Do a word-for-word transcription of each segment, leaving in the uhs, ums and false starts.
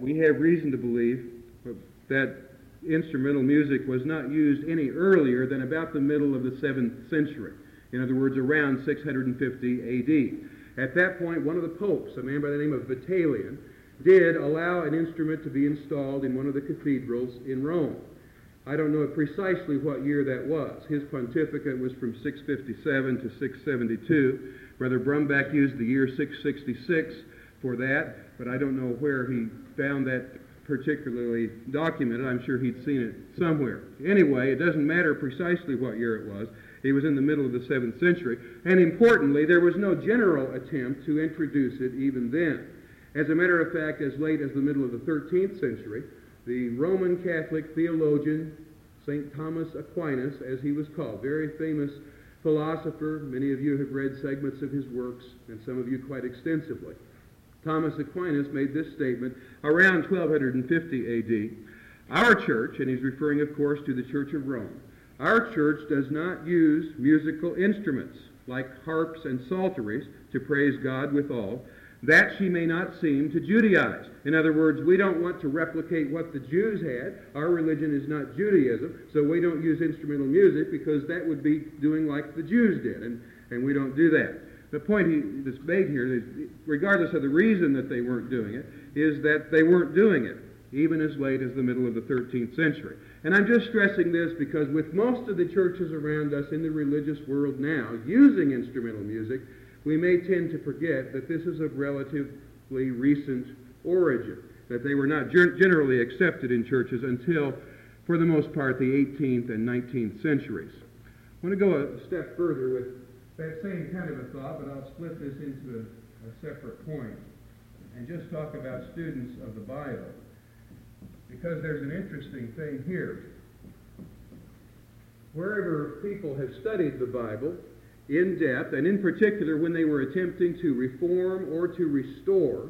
we have reason to believe that instrumental music was not used any earlier than about the middle of the seventh century. In other words, around six hundred fifty A D. At that point, one of the popes, a man by the name of Vitalian, did allow an instrument to be installed in one of the cathedrals in Rome. I don't know precisely what year that was. His pontificate was from six fifty-seven to six seventy-two. Brother Brumback used the year six sixty-six for that, but I don't know where he found that particularly documented. I'm sure he'd seen it somewhere. Anyway, it doesn't matter precisely what year it was. It was in the middle of the seventh century. And importantly, there was no general attempt to introduce it even then. As a matter of fact, as late as the middle of the thirteenth century, the Roman Catholic theologian, Saint Thomas Aquinas, as he was called, very famous philosopher. Many of you have read segments of his works, and some of you quite extensively. Thomas Aquinas made this statement around twelve fifty A D. Our church, and he's referring, of course, to the Church of Rome, our church does not use musical instruments like harps and psalteries to praise God withal, that she may not seem to Judaize. In other words, we don't want to replicate what the Jews had. Our religion is not Judaism, so we don't use instrumental music because that would be doing like the Jews did, and, and we don't do that. The point he, that's made here is, regardless of the reason that they weren't doing it, is that they weren't doing it, even as late as the middle of the thirteenth century. And I'm just stressing this because with most of the churches around us in the religious world now using instrumental music, we may tend to forget that this is of relatively recent origin, that they were not ger- generally accepted in churches until, for the most part, the eighteenth and nineteenth centuries. I want to go a step further with that same kind of a thought, but I'll split this into a, a separate point and just talk about students of the Bible, because there's an interesting thing here. Wherever people have studied the Bible in depth, and in particular when they were attempting to reform or to restore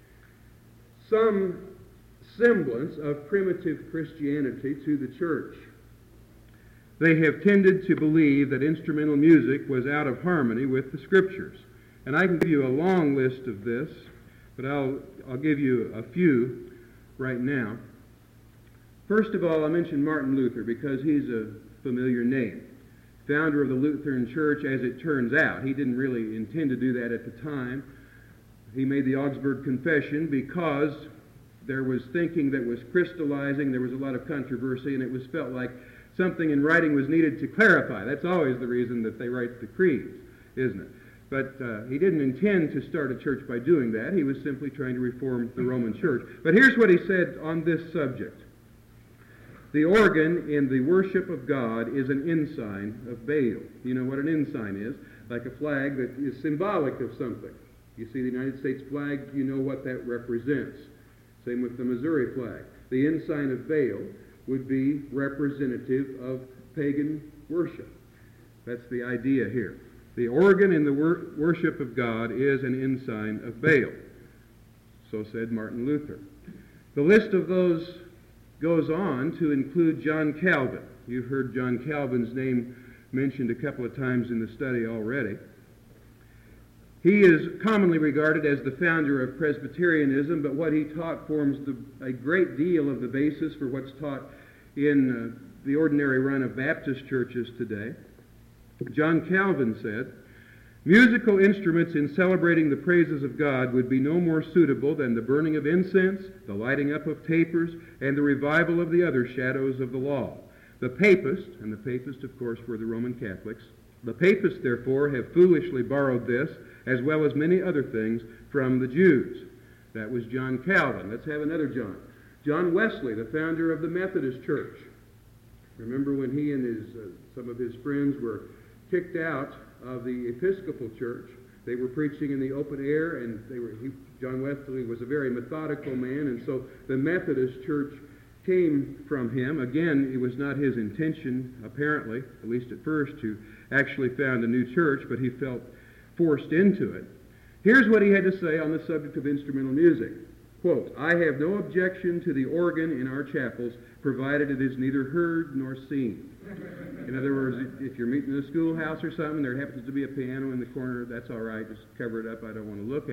some semblance of primitive Christianity to the church, they have tended to believe that instrumental music was out of harmony with the Scriptures. And I can give you a long list of this, but I'll, I'll give you a few right now. First of all, I'll mention Martin Luther because he's a familiar name. Founder of the Lutheran Church, as it turns out. He didn't really intend to do that at the time. He made the Augsburg Confession because there was thinking that was crystallizing, there was a lot of controversy, and it was felt like something in writing was needed to clarify. That's always the reason that they write the creeds, isn't it? But uh, he didn't intend to start a church by doing that. He was simply trying to reform the Roman Church. But here's what he said on this subject. The organ in the worship of God is an ensign of Baal. You know what an ensign is? Like a flag that is symbolic of something. You see the United States flag, you know what that represents. Same with the Missouri flag. The ensign of Baal would be representative of pagan worship. That's the idea here. The organ in the wor- worship of God is an ensign of Baal. So said Martin Luther. The list of those goes on to include John Calvin. You've heard John Calvin's name mentioned a couple of times in the study already. He is commonly regarded as the founder of Presbyterianism, but what he taught forms the, a great deal of the basis for what's taught in uh, the ordinary run of Baptist churches today. John Calvin said, "Musical instruments in celebrating the praises of God would be no more suitable than the burning of incense, the lighting up of tapers, and the revival of the other shadows of the law. The papists," and the papists, of course, were the Roman Catholics, "the papists, therefore, have foolishly borrowed this, as well as many other things, from the Jews." That was John Calvin. Let's have another John. John Wesley, the founder of the Methodist Church. Remember when he and his uh, some of his friends were kicked out of the Episcopal Church? They were preaching in the open air, and they were. He, John Wesley was a very methodical man, and so the Methodist Church came from him. Again, it was not his intention, apparently, at least at first, to actually found a new church, but he felt forced into it. Here's what he had to say on the subject of instrumental music. Quote, "I have no objection to the organ in our chapels, provided it is neither heard nor seen." In other words, if you're meeting in a schoolhouse or something, there happens to be a piano in the corner, that's all right, just cover it up, I don't want to look at it.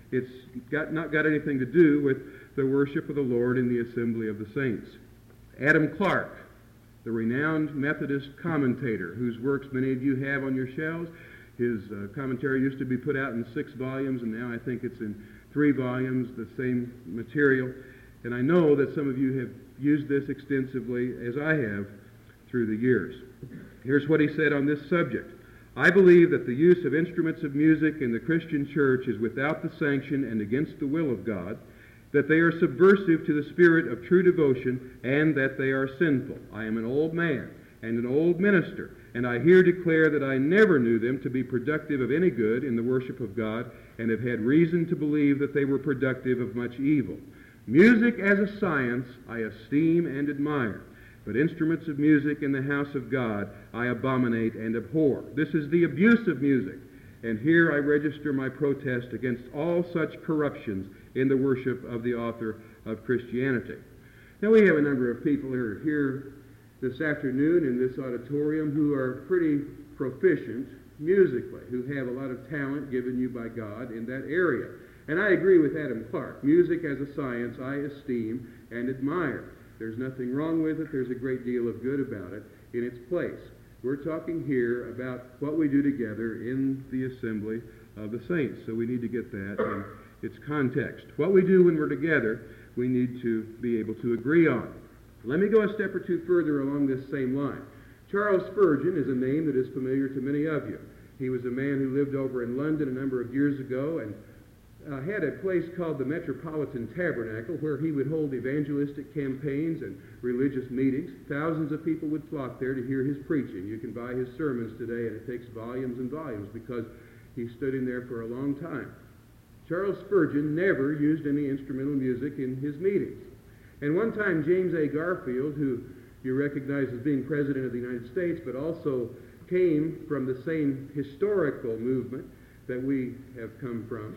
It's got, not got anything to do with the worship of the Lord in the assembly of the saints. Adam Clarke, the renowned Methodist commentator, whose works many of you have on your shelves. His uh, commentary used to be put out in six volumes, and now I think it's in three volumes, the same material. And I know that some of you have used this extensively, as I have, through the years. Here's what he said on this subject. I believe that the use of instruments of music in the Christian church is without the sanction and against the will of God, that they are subversive to the spirit of true devotion, and that they are sinful. I am an old man and an old minister, and I here declare that I never knew them to be productive of any good in the worship of God, and have had reason to believe that they were productive of much evil. Music as a science I esteem and admire, but instruments of music in the house of God I abominate and abhor. This is the abuse of music, and here I register my protest against all such corruptions in the worship of the author of Christianity. Now, we have a number of people who are here this afternoon in this auditorium who are pretty proficient musically, who have a lot of talent given you by God in that area. And I agree with Adam Clarke. Music as a science I esteem and admire. There's nothing wrong with it. There's a great deal of good about it in its place. We're talking here about what we do together in the assembly of the saints. So we need to get that in its context. What we do when we're together, we need to be able to agree on. Let me go a step or two further along this same line. Charles Spurgeon is a name that is familiar to many of you. He was a man who lived over in London a number of years ago and uh, had a place called the Metropolitan Tabernacle where he would hold evangelistic campaigns and religious meetings. Thousands of people would flock there to hear his preaching. You can buy his sermons today, and it takes volumes and volumes because he stood in there for a long time. Charles Spurgeon never used any instrumental music in his meetings. And one time, James A. Garfield, who you recognize as being President of the United States, but also came from the same historical movement that we have come from.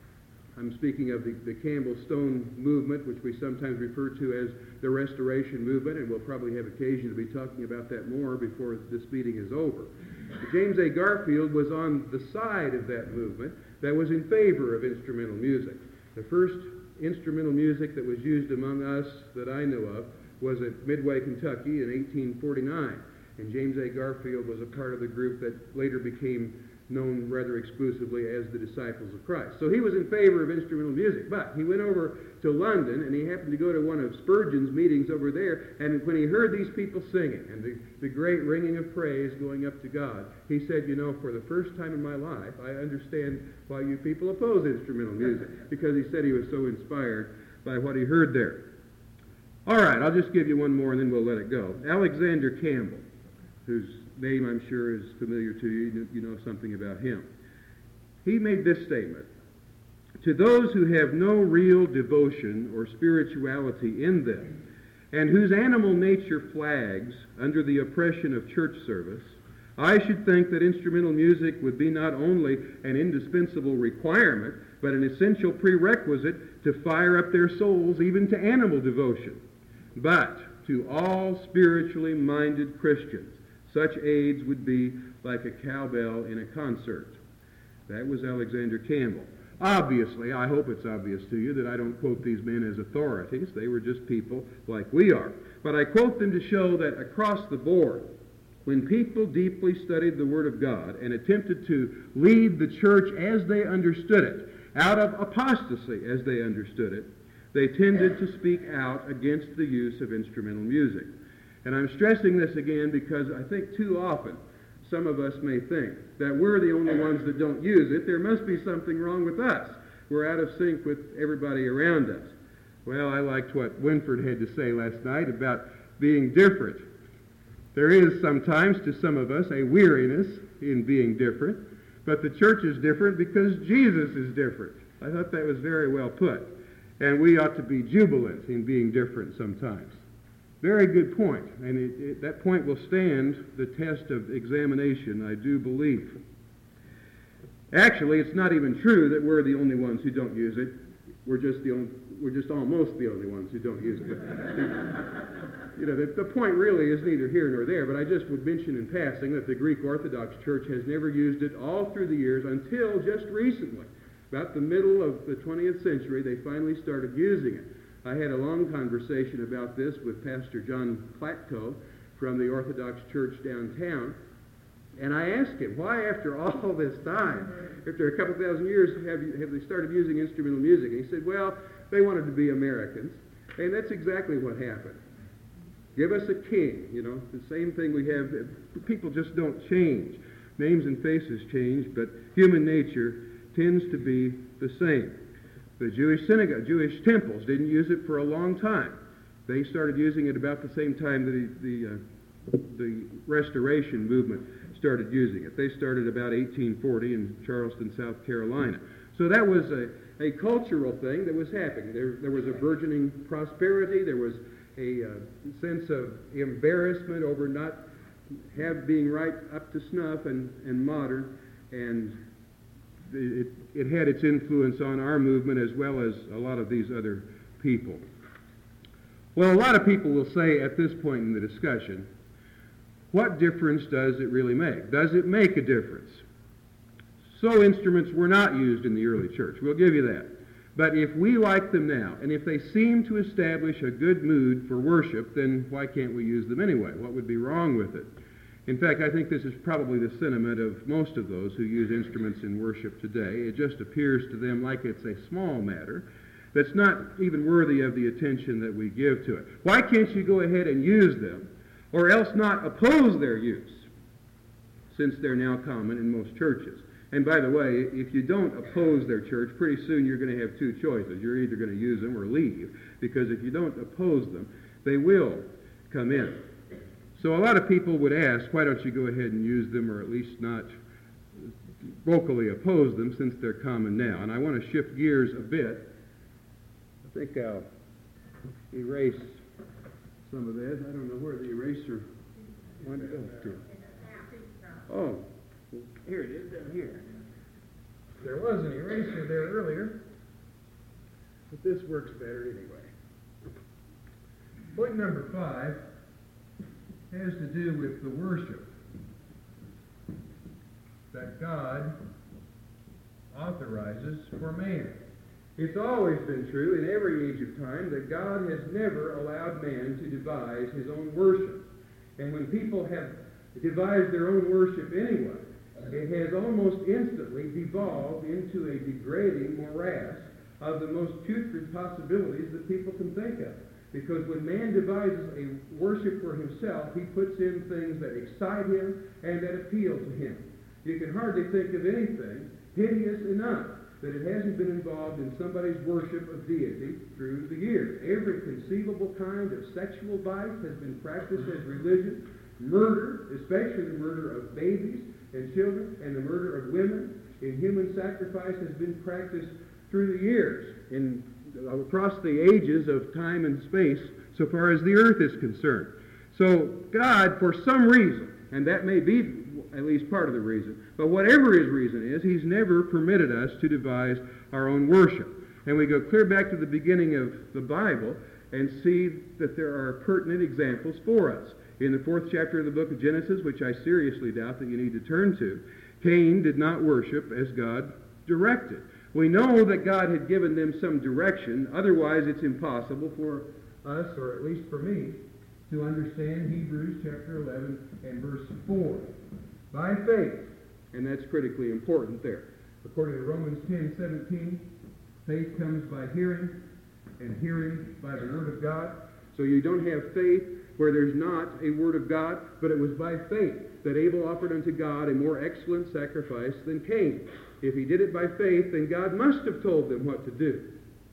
I'm speaking of the, the Campbell Stone movement, which we sometimes refer to as the Restoration Movement, and we'll probably have occasion to be talking about that more before this meeting is over. But James A. Garfield was on the side of that movement that was in favor of instrumental music. The first instrumental music that was used among us that I know of was at Midway, Kentucky in eighteen forty-nine. And James A. Garfield was a part of the group that later became known rather exclusively as the Disciples of Christ. So he was in favor of instrumental music. But he went over to London, and he happened to go to one of Spurgeon's meetings over there, and when he heard these people singing and the, the great ringing of praise going up to God, he said, you know, for the first time in my life, I understand why you people oppose instrumental music, because he said he was so inspired by what he heard there. All right, I'll just give you one more, and then we'll let it go. Alexander Campbell, whose name I'm sure is familiar to you. You know something about him. He made this statement: to those who have no real devotion or spirituality in them, and whose animal nature flags under the oppression of church service, I should think that instrumental music would be not only an indispensable requirement, but an essential prerequisite to fire up their souls even to animal devotion. But to all spiritually minded Christians, such aids would be like a cowbell in a concert. That was Alexander Campbell. Obviously, I hope it's obvious to you that I don't quote these men as authorities. They were just people like we are. But I quote them to show that across the board, when people deeply studied the Word of God and attempted to lead the church as they understood it, out of apostasy as they understood it, they tended to speak out against the use of instrumental music. And I'm stressing this again because I think too often some of us may think that we're the only ones that don't use it. There must be something wrong with us. We're out of sync with everybody around us. Well, I liked what Winford had to say last night about being different. There is sometimes, to some of us, a weariness in being different, but the church is different because Jesus is different. I thought that was very well put. And we ought to be jubilant in being different sometimes. Very good point, and it, it, that point will stand the test of examination, I do believe. Actually, it's not even true that we're the only ones who don't use it. We're just the only, we're just almost the only ones who don't use it. But, you know, the, the point really is neither here nor there, but I just would mention in passing that the Greek Orthodox Church has never used it all through the years until just recently. About the middle of the twentieth century, they finally started using it. I had a long conversation about this with Pastor John Platko from the Orthodox Church downtown, and I asked him, why after all this time, after a couple thousand years, have, you, have they started using instrumental music? And he said, well, they wanted to be Americans, and that's exactly what happened. Give us a king, you know, the same thing we have. People just don't change. Names and faces change, but human nature tends to be the same. The Jewish synagogue, Jewish temples didn't use it for a long time. They started using it about the same time that the, the, uh, the Restoration movement started using it. They started about eighteen forty in Charleston, South Carolina. So that was a, a cultural thing that was happening. There, there was a burgeoning prosperity. There was a uh, sense of embarrassment over not have being right up to snuff and, and modern, and it, it had its influence on our movement as well as a lot of these other people. Well, a lot of people will say at this point in the discussion, what difference does it really make? Does it make a difference? So instruments were not used in the early church. We'll give you that. But if we like them now, and if they seem to establish a good mood for worship, then why can't we use them anyway? What would be wrong with it? In fact, I think this is probably the sentiment of most of those who use instruments in worship today. It just appears to them like it's a small matter that's not even worthy of the attention that we give to it. Why can't you go ahead and use them, or else not oppose their use, since they're now common in most churches? And by the way, if you don't oppose their church, pretty soon you're going to have two choices. You're either going to use them or leave, because if you don't oppose them, they will come in. So a lot of people would ask, why don't you go ahead and use them, or at least not vocally oppose them, since they're common now? And I want to shift gears a bit. I think I'll erase some of that. I don't know where the eraser went to go to. Oh. Here it is, down here. There was an eraser there earlier, but this works better anyway. Point number five has to do with the worship that God authorizes for man. It's always been true in every age of time that God has never allowed man to devise his own worship. And when people have devised their own worship anyway, it has almost instantly devolved into a degrading morass of the most putrid possibilities that people can think of. Because when man devises a worship for himself, he puts in things that excite him and that appeal to him. You can hardly think of anything hideous enough that it hasn't been involved in somebody's worship of deity through the years. Every conceivable kind of sexual vice has been practiced as religion. Murder, especially the murder of babies and children, and the murder of women in human sacrifice, has been practiced through the years, in, across the ages of time and space, so far as the earth is concerned. So God, for some reason, and that may be at least part of the reason, but whatever his reason is, he's never permitted us to devise our own worship. And we go clear back to the beginning of the Bible and see that there are pertinent examples for us. In the fourth chapter of the book of Genesis, which I seriously doubt that you need to turn to, Cain did not worship as God directed. We know that God had given them some direction. Otherwise, it's impossible for us, or at least for me, to understand Hebrews chapter eleven and verse four. By faith, and that's critically important there. According to Romans ten seventeen, faith comes by hearing, and hearing by the word of God. So you don't have faith where there's not a word of God, but it was by faith that Abel offered unto God a more excellent sacrifice than Cain. If he did it by faith, then God must have told them what to do.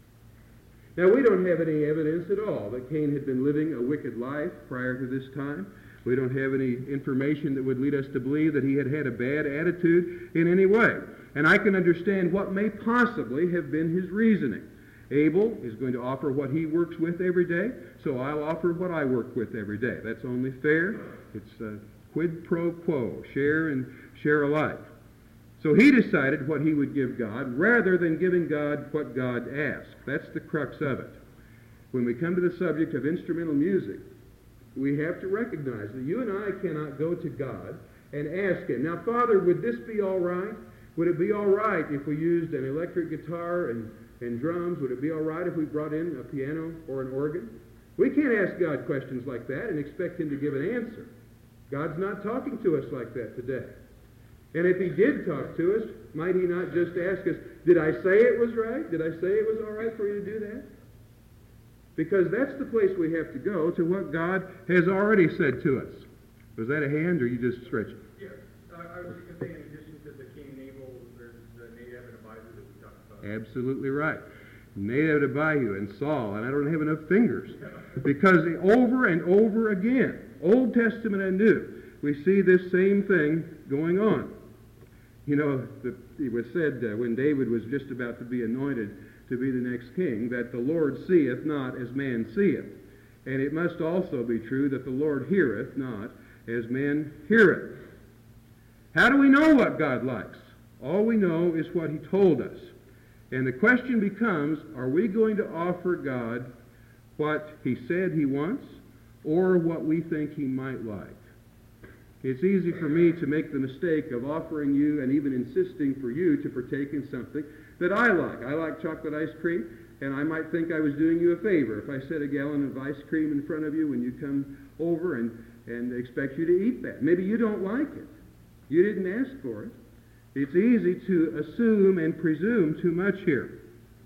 Now, we don't have any evidence at all that Cain had been living a wicked life prior to this time. We don't have any information that would lead us to believe that he had had a bad attitude in any way. And I can understand what may possibly have been his reasoning. Abel is going to offer what he works with every day, so I'll offer what I work with every day. That's only fair. It's a quid pro quo, share and share alike. So he decided what he would give God rather than giving God what God asked. That's the crux of it. When we come to the subject of instrumental music, we have to recognize that you and I cannot go to God and ask him, now, Father, would this be all right? Would it be all right if we used an electric guitar and, and drums? Would it be all right if we brought in a piano or an organ? We can't ask God questions like that and expect him to give an answer. God's not talking to us like that today. And if he did talk to us, might he not just ask us, did I say it was right? Did I say it was all right for you to do that? Because that's the place we have to go, to what God has already said to us. Was that a hand, or you just stretching? Yes. Uh, I was going to say, in addition to the Cain and Abel, there's the Nadab and Abihu that we talked about. Absolutely right. Nadab and Abihu and Saul, and I don't have enough fingers. Because over and over again, Old Testament and New, we see this same thing going on. You know, the, it was said uh, when David was just about to be anointed to be the next king, that the Lord seeth not as man seeth. And it must also be true that the Lord heareth not as man heareth. How do we know what God likes? All we know is what he told us. And the question becomes, are we going to offer God what he said he wants, or what we think he might like? It's easy for me to make the mistake of offering you and even insisting for you to partake in something that I like. I like chocolate ice cream, and I might think I was doing you a favor if I set a gallon of ice cream in front of you when you come over and, and expect you to eat that. Maybe you don't like it. You didn't ask for it. It's easy to assume and presume too much here.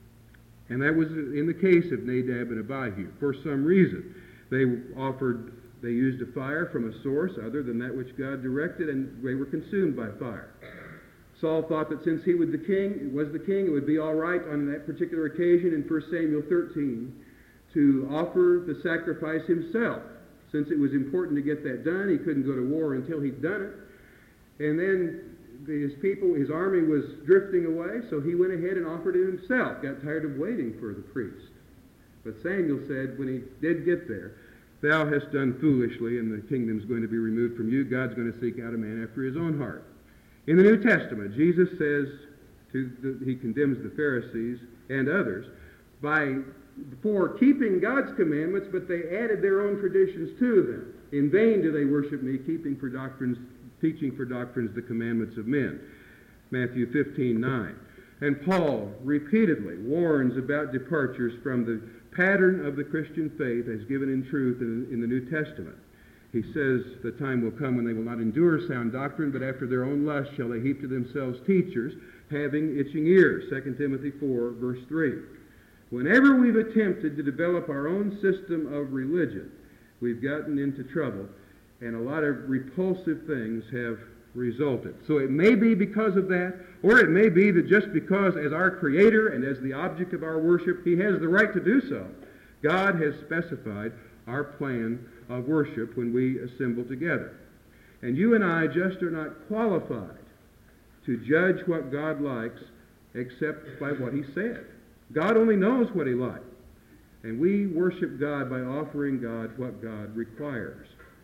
And that was in the case of Nadab and Abihu. For some reason, they offered, they used a fire from a source other than that which God directed, and they were consumed by fire. Saul thought that since he was the king, was the king, it would be all right on that particular occasion in First Samuel thirteen to offer the sacrifice himself. Since it was important to get that done, he couldn't go to war until he'd done it. And then his people, his army was drifting away, so he went ahead and offered it himself, got tired of waiting for the priest. But Samuel said when he did get there, thou hast done foolishly, and the kingdom's going to be removed from you. God's going to seek out a man after his own heart. In the New Testament, Jesus says, to the, he condemns the Pharisees and others by for keeping God's commandments, but they added their own traditions to them. In vain do they worship me, keeping for doctrines, teaching for doctrines the commandments of men. Matthew fifteen nine. And Paul repeatedly warns about departures from the pattern of the Christian faith as given in truth in, in the New Testament. He says, the time will come when they will not endure sound doctrine, but after their own lust shall they heap to themselves teachers, having itching ears. Second Timothy four, verse three. Whenever we've attempted to develop our own system of religion, we've gotten into trouble, and a lot of repulsive things have resulted. So it may be because of that, or it may be that just because as our Creator and as the object of our worship, he has the right to do so. God has specified our plan of worship when we assemble together. And you and I just are not qualified to judge what God likes except by what he said. God only knows what he likes. And we worship God by offering God what God requires.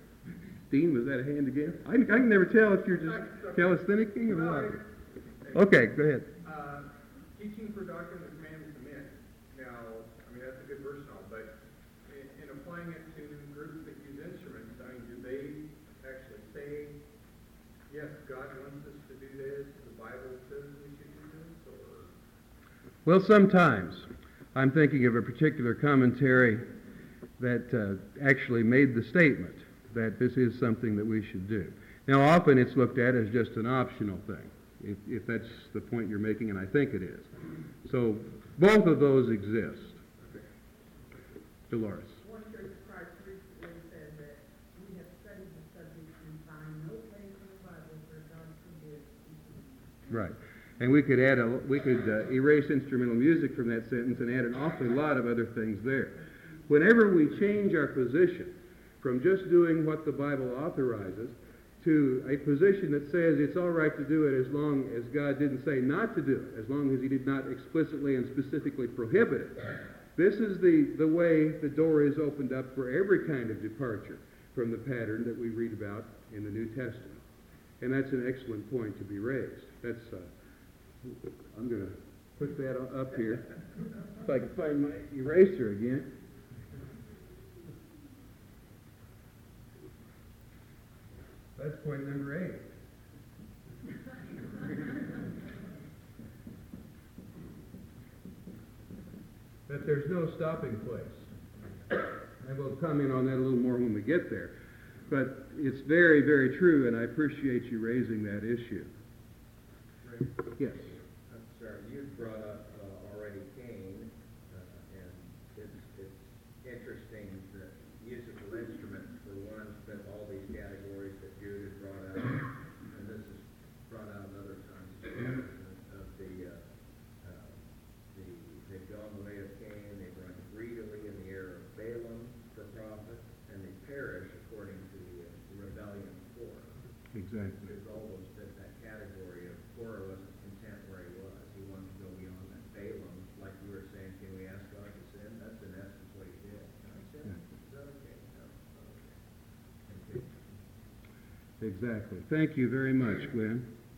Dean, was that a hand again? I, I can never tell if you're just calisthenicking or what. Okay, go ahead. Uh, teaching for doctrine of the commandments of men. Now, I mean, that's a good verse and all, but in, in applying it to groups that use instruments, I mean, do they actually say, yes, God wants us to do this, the Bible says we should do this, or? Well, sometimes. I'm thinking of a particular commentary that uh, actually made the statement that this is something that we should do. Now, often it's looked at as just an optional thing, if, if that's the point you're making, and I think it is. So both of those exist. Dolores. One Church of Christ recently said that we have studied the subject and find no place in the Bible where God forbids. Right. And we could add a, we could uh, erase instrumental music from that sentence and add an awfully lot of other things there. Whenever we change our position from just doing what the Bible authorizes to a position that says it's all right to do it as long as God didn't say not to do it, as long as he did not explicitly and specifically prohibit it, this is the, the way the door is opened up for every kind of departure from the pattern that we read about in the New Testament. And that's an excellent point to be raised. That's uh, I'm going to put that up here. If I can find my eraser again. That's point number eight. that there's no stopping place. And we'll comment on that a little more when we get there. But it's very, very true, and I appreciate you raising that issue. Ray, Yes. I'm sorry, you brought up uh, already Cain, uh, and it's, it's interesting that musical instruments, for one, fit all these categories that Jude had brought out, and this is brought out in other times as well, of the, uh, uh, the, they've gone the way of Cain, they've run greedily in the air of Balaam for profit, and they perish according to the, uh, the rebellion of Korah. Exactly. Because all those fit that category of Korah wasn't content where he was. He wanted to go beyond that. Balaam, like you were saying, can we ask God to sin? That's in essence what he did. No, he said, Yeah. is that okay? No, it's not okay. Okay. Exactly. Thank you very much, Glenn.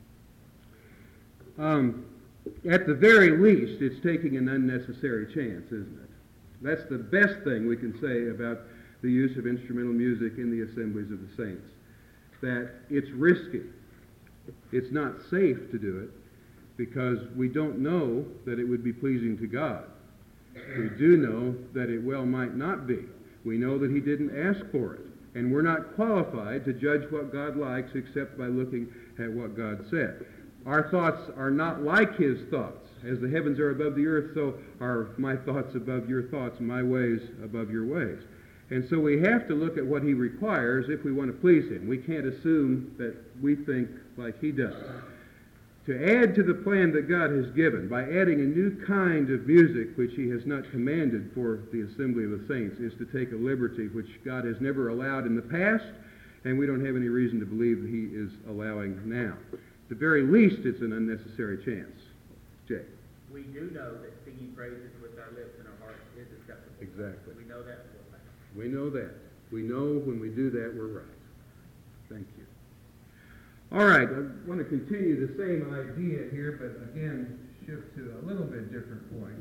Um, at the very least, it's taking an unnecessary chance, isn't it? That's the best thing we can say about the use of instrumental music in the assemblies of the saints. That it's risky. It's not safe to do it because we don't know that it would be pleasing to God. We do know that it well might not be. We know that he didn't ask for it. And we're not qualified to judge what God likes except by looking at what God said. Our thoughts are not like his thoughts. As the heavens are above the earth, so are my thoughts above your thoughts, my ways above your ways. And so we have to look at what he requires if we want to please him. We can't assume that we think like he does. To add to the plan that God has given by adding a new kind of music which he has not commanded for the assembly of the saints is to take a liberty which God has never allowed in the past, and we don't have any reason to believe that he is allowing now. At the very least, it's an unnecessary chance. Jay. We do know that singing praises with our lips and our hearts is acceptable. Exactly. We know that for a fact. We know that. We know when we do that, we're right. Thank you. All right, I want to continue the same idea here, but again, shift to a little bit different point.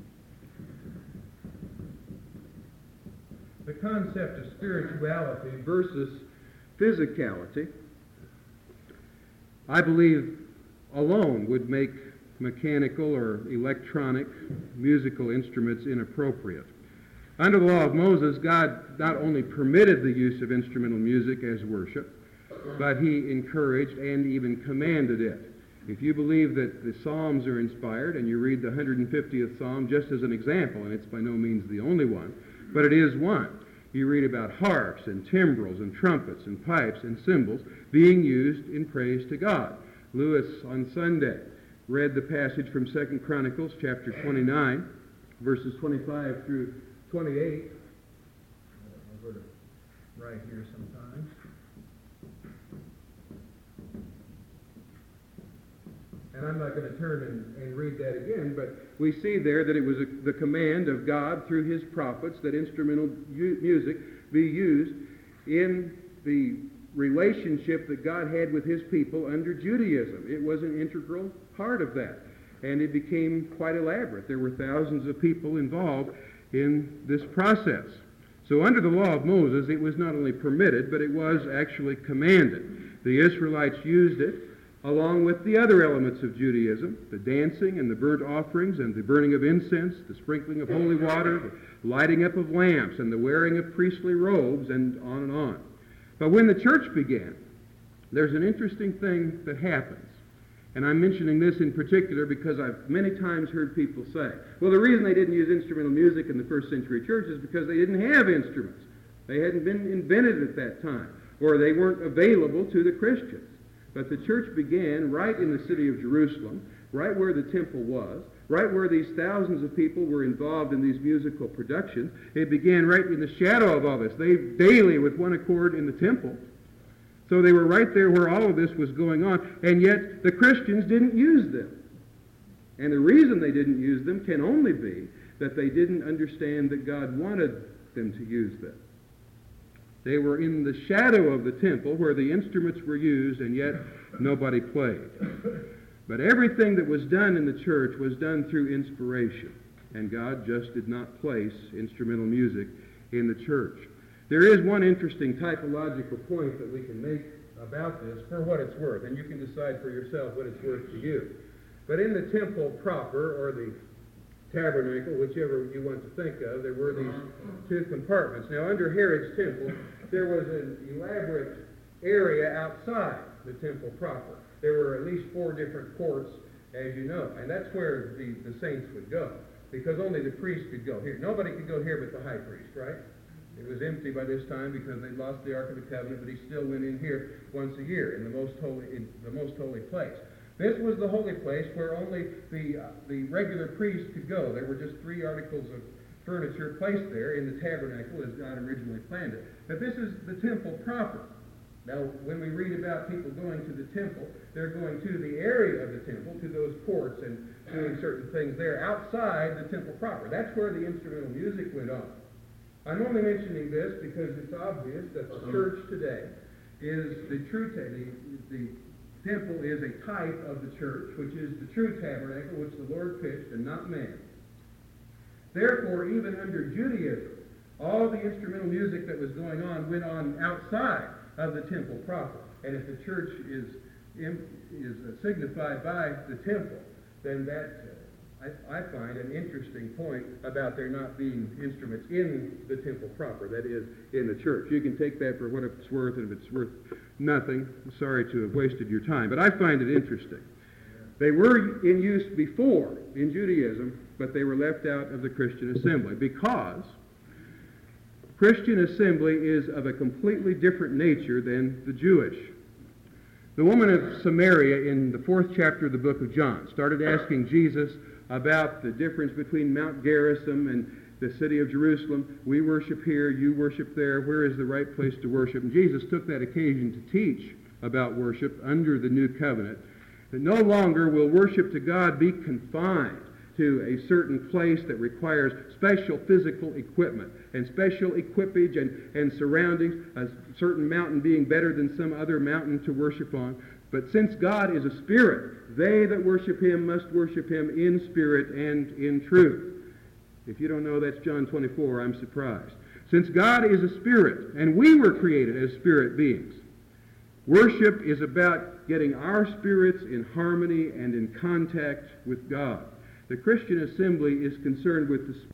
The concept of spirituality versus physicality, I believe, alone would make mechanical or electronic musical instruments inappropriate. Under the law of Moses, God not only permitted the use of instrumental music as worship, but he encouraged and even commanded it. If you believe that the Psalms are inspired, and you read the one hundred fiftieth Psalm just as an example, and it's by no means the only one, but it is one. You read about harps and timbrels and trumpets and pipes and cymbals being used in praise to God. Lewis on Sunday read the passage from Second Chronicles chapter twenty-nine, verses twenty-five through twenty-eight. I'll go to right here sometimes. And I'm not going to turn and, and read that again, but we see there that it was a, the command of God through his prophets that instrumental u- music be used in the relationship that God had with his people under Judaism. It was an integral part of that, and it became quite elaborate. There were thousands of people involved in this process. So under the law of Moses, it was not only permitted, but it was actually commanded. The Israelites used it along with the other elements of Judaism, the dancing and the burnt offerings and the burning of incense, the sprinkling of holy water, the lighting up of lamps, and the wearing of priestly robes, and on and on. But when the church began, there's an interesting thing that happens. And I'm mentioning this in particular because I've many times heard people say, well, the reason they didn't use instrumental music in the first century church is because they didn't have instruments. They hadn't been invented at that time, or they weren't available to the Christians. But the church began right in the city of Jerusalem, right where the temple was, right where these thousands of people were involved in these musical productions. It began right in the shadow of all this. They daily with one accord in the temple. So they were right there where all of this was going on, and yet the Christians didn't use them. And the reason they didn't use them can only be that they didn't understand that God wanted them to use them. They were in the shadow of the temple where the instruments were used, and yet nobody played. But everything that was done in the church was done through inspiration, and God just did not place instrumental music in the church. There is one interesting typological point that we can make about this for what it's worth, and you can decide for yourself what it's worth to you. But in the temple proper, or the tabernacle, whichever you want to think of. There were these two compartments. Now, under Herod's temple, there was an elaborate area outside the temple proper. There were at least four different courts, as you know, and that's where the, the saints would go, because only the priest could go here. Nobody could go here but the high priest, right? It was empty by this time because they'd lost the Ark of the Covenant, but he still went in here once a year in the most holy, in the most holy place. This was the holy place where only the uh, the regular priest could go. There were just three articles of furniture placed there in the tabernacle as God originally planned it. But this is the temple proper. Now, when we read about people going to the temple, they're going to the area of the temple, to those courts, and doing certain things there outside the temple proper. That's where the instrumental music went on. I'm only mentioning this because it's obvious that the church today is the true ta- the, the temple is a type of the church, which is the true tabernacle which the Lord pitched and not man. Therefore, even under Judaism, all the instrumental music that was going on went on outside of the temple proper. And if the church is is signified by the temple, then that uh, I, I find an interesting point about there not being instruments in the temple proper, that is, in the church. You can take that for what it's worth, and if it's worth nothing, I'm sorry to have wasted your time. But I find it interesting. They were in use before in Judaism, but they were left out of the Christian assembly because Christian assembly is of a completely different nature than the Jewish. The woman of Samaria in the fourth chapter of the book of John started asking Jesus about the difference between Mount Gerizim and the city of Jerusalem. We worship here, you worship there. Where is the right place to worship? And Jesus took that occasion to teach about worship under the new covenant, that no longer will worship to God be confined to a certain place that requires special physical equipment and special equipage and, and surroundings, a certain mountain being better than some other mountain to worship on. But since God is a spirit, they that worship him must worship him in spirit and in truth. If you don't know that's John twenty-four, I'm surprised. Since God is a spirit, and we were created as spirit beings, worship is about getting our spirits in harmony and in contact with God. The Christian assembly is concerned with the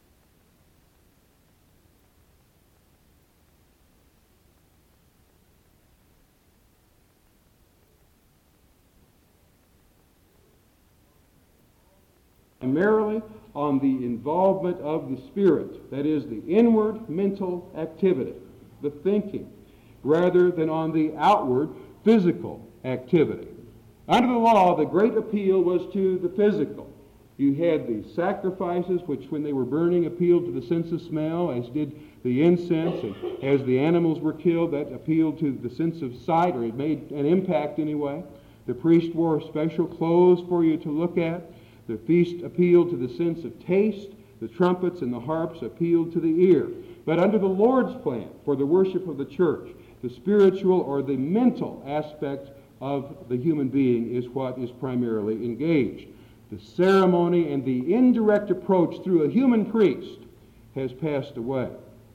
primarily on the involvement of the spirit, that is, the inward mental activity, the thinking, rather than on the outward physical activity. Under the law, the great appeal was to the physical. You had the sacrifices, which when they were burning appealed to the sense of smell, as did the incense, and as the animals were killed, that appealed to the sense of sight, or it made an impact anyway. The priest wore special clothes for you to look at. The feast appealed to the sense of taste. The trumpets and the harps appealed to the ear. But under the Lord's plan for the worship of the church, the spiritual or the mental aspect of the human being is what is primarily engaged. The ceremony and the indirect approach through a human priest has passed away.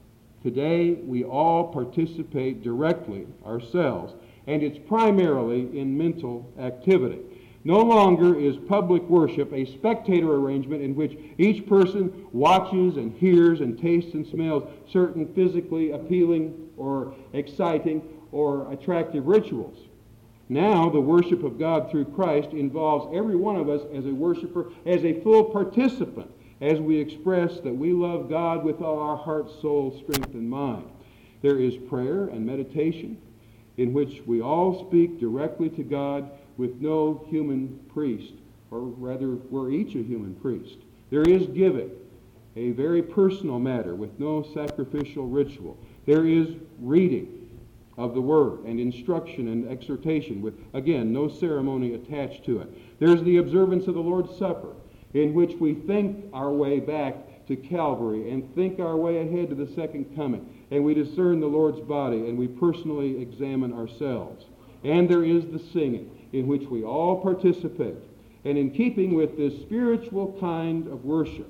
Today, we all participate directly ourselves, and it's primarily in mental activity. No longer is public worship a spectator arrangement in which each person watches and hears and tastes and smells certain physically appealing or exciting or attractive rituals. Now, the worship of God through Christ involves every one of us as a worshiper, as a full participant, as we express that we love God with all our heart, soul, strength, and mind. There is prayer and meditation in which we all speak directly to God with no human priest, or rather, we're each a human priest. There is giving, a very personal matter with no sacrificial ritual. There is reading of the Word and instruction and exhortation with, again, no ceremony attached to it. There's the observance of the Lord's Supper, in which we think our way back to Calvary and think our way ahead to the second coming, and we discern the Lord's body and we personally examine ourselves. And there is the singing, in which we all participate. And in keeping with this spiritual kind of worship,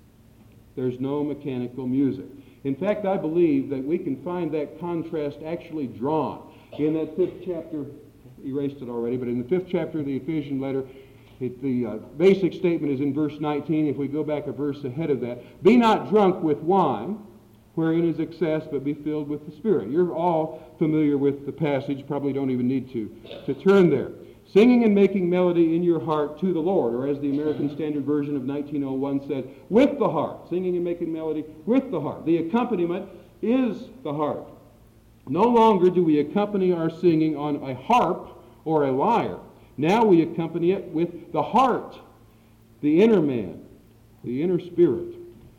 there's no mechanical music. In fact, I believe that we can find that contrast actually drawn in that fifth chapter, erased it already, but in the fifth chapter of the Ephesian letter, It, the uh, basic statement is in verse nineteen. If we go back a verse ahead of that, be not drunk with wine, wherein is excess, but be filled with the Spirit. You're all familiar with the passage, probably don't even need to, to turn there. Singing and making melody in your heart to the Lord, or as the American Standard Version of nineteen oh one said, with the heart. Singing and making melody with the heart. The accompaniment is the heart. No longer do we accompany our singing on a harp or a lyre. Now we accompany it with the heart, the inner man, the inner spirit.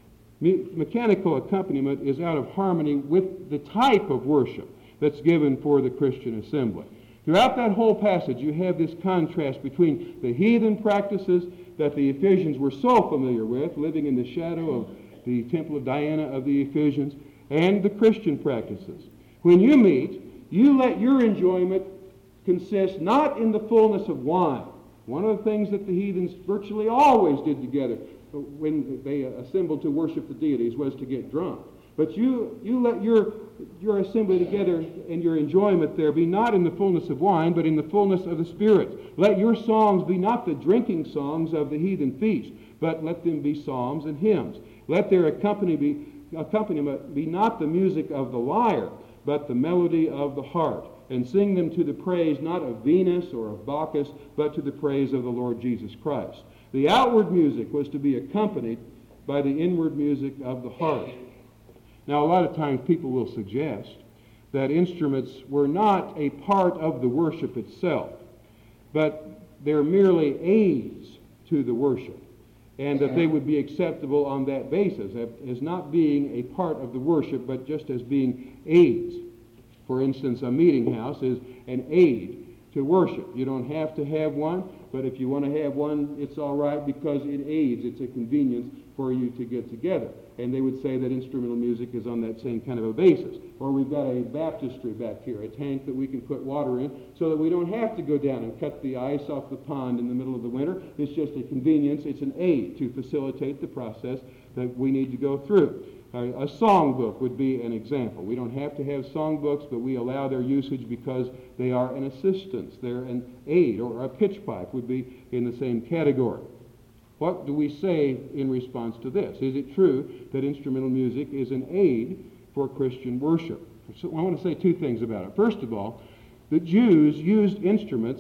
Me- mechanical accompaniment is out of harmony with the type of worship that's given for the Christian assembly. Throughout that whole passage, you have this contrast between the heathen practices that the Ephesians were so familiar with, living in the shadow of the temple of Diana of the Ephesians, and the Christian practices. When you meet, you let your enjoyment consist not in the fullness of wine. One of the things that the heathens virtually always did together when they assembled to worship the deities was to get drunk. But you, you let your, your assembly together and your enjoyment there be not in the fullness of wine, but in the fullness of the Spirit. Let your songs be not the drinking songs of the heathen feast, but let them be psalms and hymns. Let their accompaniment be, accompaniment be not the music of the lyre, but the melody of the heart. And sing them to the praise not of Venus or of Bacchus, but to the praise of the Lord Jesus Christ. The outward music was to be accompanied by the inward music of the heart. Now, a lot of times people will suggest that instruments were not a part of the worship itself, but they're merely aids to the worship, and that they would be acceptable on that basis, as not being a part of the worship, but just as being aids. For instance, a meeting house is an aid to worship. You don't have to have one, but if you want to have one, it's all right because it aids. It's a convenience for you to get together. And they would say that instrumental music is on that same kind of a basis. Or we've got a baptistry back here, a tank that we can put water in so that we don't have to go down and cut the ice off the pond in the middle of the winter. It's just a convenience. It's an aid to facilitate the process that we need to go through. A songbook would be an example. We don't have to have songbooks, but we allow their usage because they are an assistance. They're an aid, or a pitch pipe would be in the same category. What do we say in response to this? Is it true that instrumental music is an aid for Christian worship? So I want to say two things about it. First of all, the Jews used instruments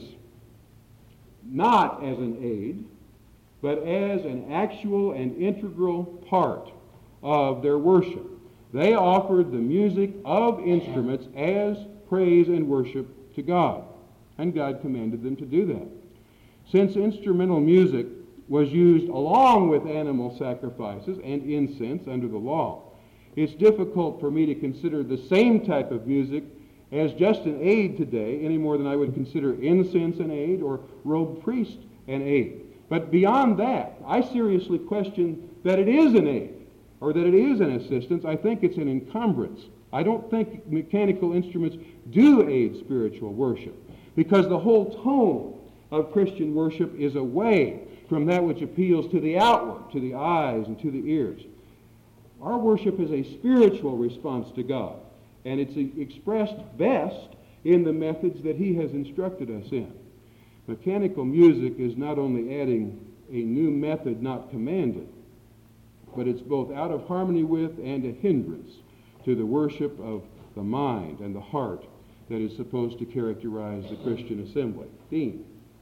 not as an aid, but as an actual and integral part of their worship. They offered the music of instruments as praise and worship to God, and God commanded them to do that. Since instrumental music was used along with animal sacrifices and incense under the law, it's difficult for me to consider the same type of music as just an aid today, any more than I would consider incense an aid or robed priest an aid. But beyond that, I seriously question that it is an aid, or that it is an assistance. I think it's an encumbrance. I don't think mechanical instruments do aid spiritual worship, because the whole tone of Christian worship is away from that which appeals to the outward, to the eyes and to the ears. Our worship is a spiritual response to God, and it's expressed best in the methods that He has instructed us in. Mechanical music is not only adding a new method not commanded, but it's both out of harmony with and a hindrance to the worship of the mind and the heart that is supposed to characterize the Christian assembly. Dean?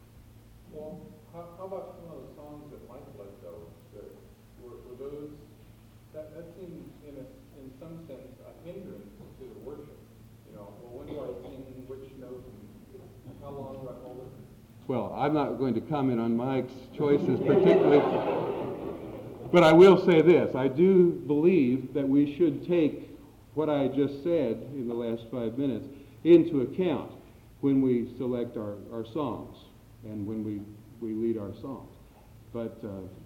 Well, how, how about some of the songs that Mike led, though? That were, were those, that, that seemed, in, a, in some sense, a hindrance to the worship. You know, well, when do I sing which note, and how long do I hold it? Well, I'm not going to comment on Mike's choices particularly. But I will say this, I do believe that we should take what I just said in the last five minutes into account when we select our, our songs and when we, we lead our songs. But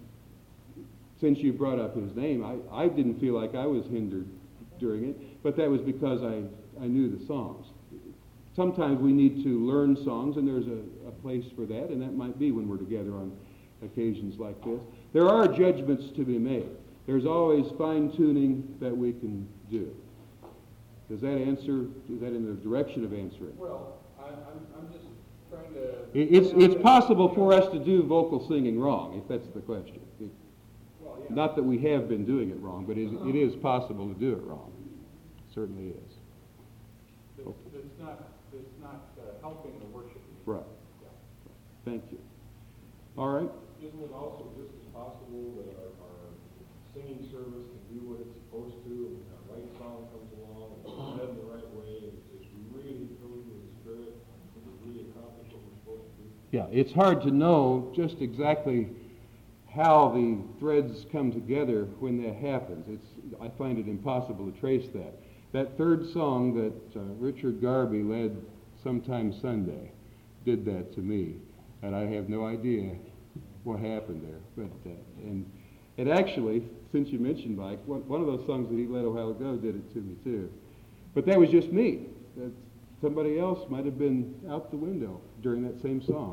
uh, since you brought up his name, I, I didn't feel like I was hindered during it, but that was because I, I knew the songs. Sometimes we need to learn songs, and there's a, a place for that, and that might be when we're together on occasions like this. There are judgments to be made. There's always fine-tuning that we can do. Does that answer, is that in the direction of answering? Well, I, I'm, I'm just trying to... It- It's, it's possible for us to do vocal singing wrong, if that's the question. It- Well, yeah. Not that we have been doing it wrong, but it is- it is possible to do it wrong. It certainly is. That's, that's not, that's not uh, helping the worship. Right. Yeah. Thank you. All right. Isn't it also just as possible that our, our singing service can do what it's supposed to, and the right song comes along, and it's led in the right way, and it's it's really filled with the Spirit, and it really accomplish what we're supposed to do? Yeah, it's hard to know just exactly how the threads come together when that happens. It's, I find it impossible to trace that. That third song that uh, Richard Garvey led sometime Sunday did that to me, and I have no idea what happened there. But uh, and it actually, since you mentioned Mike, one, one of those songs that he led a while ago did it to me too. But that was just me. That somebody else might have been out the window during that same song.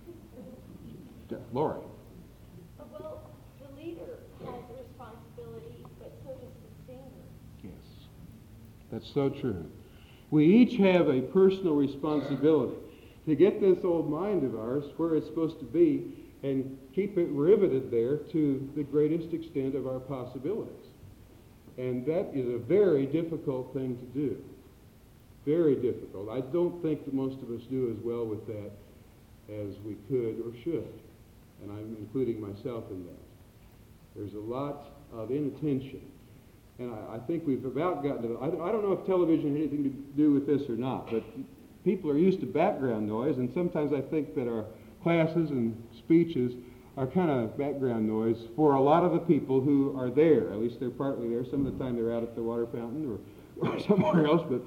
Yeah, Lori. Well, the leader has a responsibility, but so does the singer. Yes, that's so true. We each have a personal responsibility to get this old mind of ours where it's supposed to be and keep it riveted there to the greatest extent of our possibilities. And that is a very difficult thing to do. Very difficult. I don't think that most of us do as well with that as we could or should. And I'm including myself in that. There's a lot of inattention. And I, I think we've about gotten to, I, I don't know if television had anything to do with this or not, but people are used to background noise, and sometimes I think that our classes and speeches are kind of background noise for a lot of the people who are there. At least they're partly there. Some of the time they're out at the water fountain or, or somewhere else, but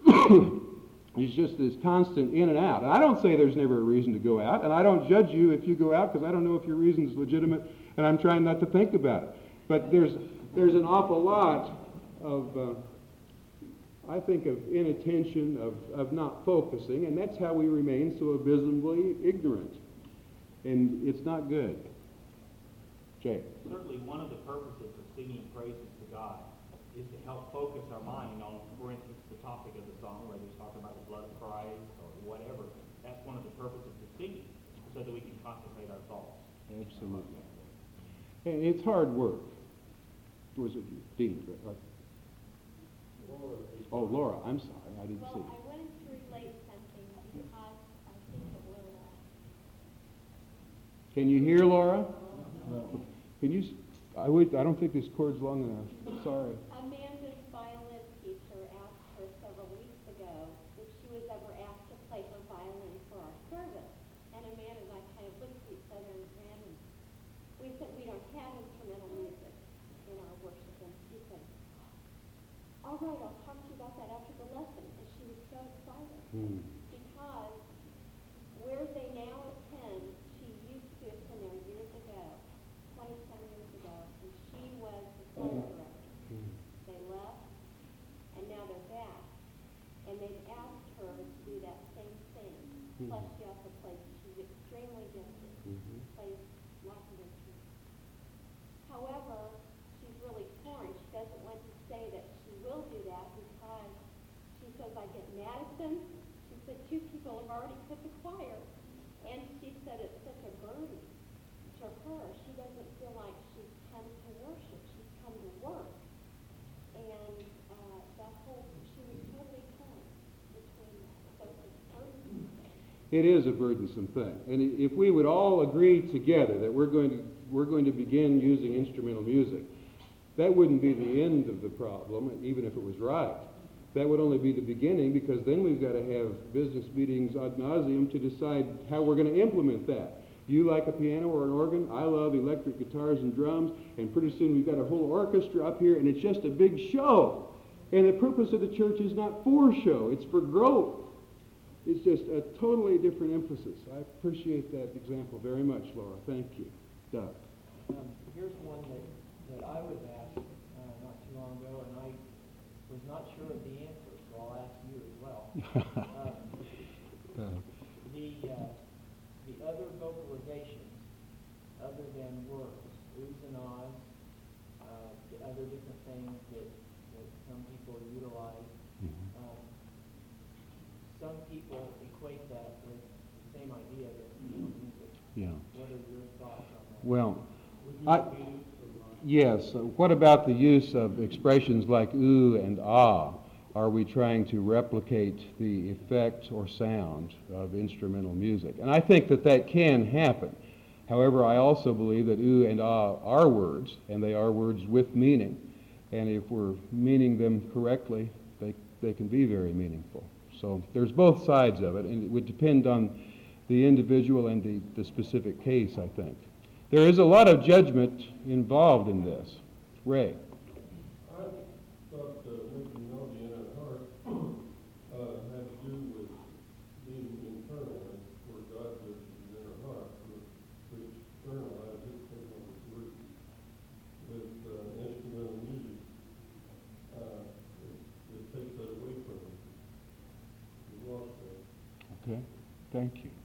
it's just this constant in and out. And I don't say there's never a reason to go out, and I don't judge you if you go out, because I don't know if your reason is legitimate, and I'm trying not to think about it. But there's there's an awful lot of, uh, I think, of inattention, of, of not focusing, and that's how we remain so abysmally ignorant. And it's not good. Jay. Certainly, one of the purposes of singing praises to God is to help focus our mind on, for instance, the topic of the song, whether it's talking about the blood of Christ or whatever. That's one of the purposes of singing, so that we can concentrate our thoughts. Absolutely. And it's hard work. Was it Dean? Right? Oh, Laura. I'm sorry. I didn't see. Well, I wanted to relate something because I think it will, uh, Can you hear, Laura? Can you? s- I would. I don't think this cord's long enough. Sorry. Amanda's violin teacher asked her several weeks ago if she was ever asked to play her violin for our service. And Amanda and I kind of looked at each other and ran, and we said we don't have instrumental music in our worship. And she said, all right, I'll talk to you about that after the lesson. And she was so excited Hmm. because where they now attend, she used to attend there years ago, twenty-some years ago, and she was the choir director. Hmm. They left, and now they're back. And they've asked her to do that same thing. Hmm. Plus, she also plays, she's extremely gifted, Mhm. plays lots of instruments. However, she's really torn. She doesn't want to say that she will do that because she says, I get mad at them. She said, two people have already put the choir. And she said it's such a burden to her. She doesn't feel like she's come to worship. She's come to work. And uh, that whole, she was totally torn between that. So it's burdensome. It is a burdensome thing. And i- if we would all agree together that we're going to we're going to begin using instrumental music, that wouldn't be the end of the problem, even if it was right. That would only be the beginning, because then we've got to have business meetings ad nauseum to decide how we're going to implement that. You like a piano or an organ. I love electric guitars and drums. And pretty soon we've got a whole orchestra up here, and it's just a big show. And the purpose of the church is not for show. It's for growth. It's just a totally different emphasis. I appreciate that example very much, Laura. Thank you. Doug. Um, here's one that, that I was asked uh, not too long ago, and I was not sure of the answer, so I'll ask you as well. um, the uh, the other vocalizations, other than words, oohs and ahs, uh, the other different things that, that some people utilize, um, some people equate that with the same Yeah. What are your thoughts on that? Well, Would you I, repeat it so much? yes. uh, What about the use of expressions like ooh and ah? Are we trying to replicate the effect or sound of instrumental music? And I think that that can happen. However, I also believe that ooh and ah are words, and they are words with meaning. And if we're meaning them correctly, they, they can be very meaningful. So there's both sides of it, and it would depend on the individual and the, the specific case, I think. There is a lot of judgment involved in this. Ray. I thought uh, making melody in our heart uh, had to do with being internal, and where God lives is in our heart, which external as it takes on its roots. With uh, instrumental music, uh, it, it takes that away from it. We've lost that. Okay, thank you.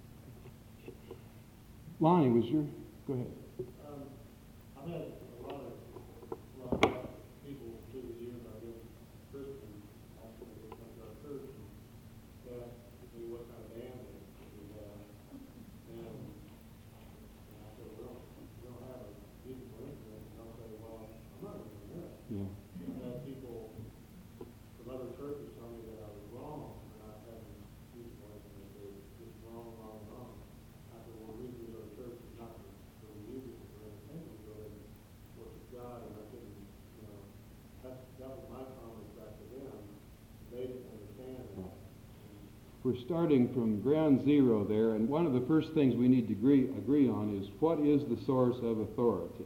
Lonnie, was your, go ahead. Um, I've had a lot of, a lot of people through the years, I guess, Christians, also that come to our church, and ask me what kind of band we have. And, and I said, well, we don't have a musical instrument. And I'll say, well, I'm not going to do that. Yeah. I've had people from other churches tell me that I was wrong for not having musical instruments. They were just wrong, wrong, wrong. I said, well, the reason we go to church is not for the music or for entertainment. We go there to worship God, and I couldn't, you know, that's, that was my comment back to them. They didn't understand that. We're starting from ground zero there, and one of the first things we need to agree, agree on is what is the source of authority?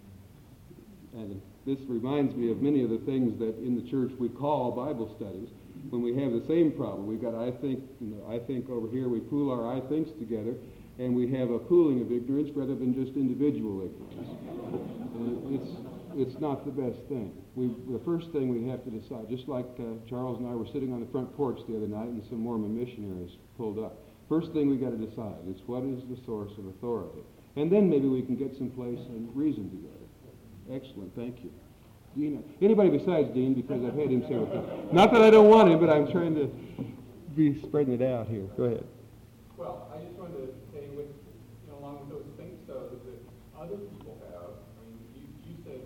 And this reminds me of many of the things that in the church we call Bible studies when we have the same problem. We've got I think, you know, I think over here, we pool our I thinks together, and we have a pooling of ignorance rather than just individual ignorance. And it's, it's not the best thing. We, the first thing we have to decide, just like uh, Charles and I were sitting on the front porch the other night and some Mormon missionaries pulled up. First thing we got to decide is what is the source of authority. And then maybe we can get someplace and reason together. Excellent, thank you. Dean, anybody besides Dean, because I've had him several times. Not that I don't want him, but I'm trying to be spreading it out here. Go ahead. Well, I just wanted to say with, you know, along with those things though, that other people have, I mean, you, you said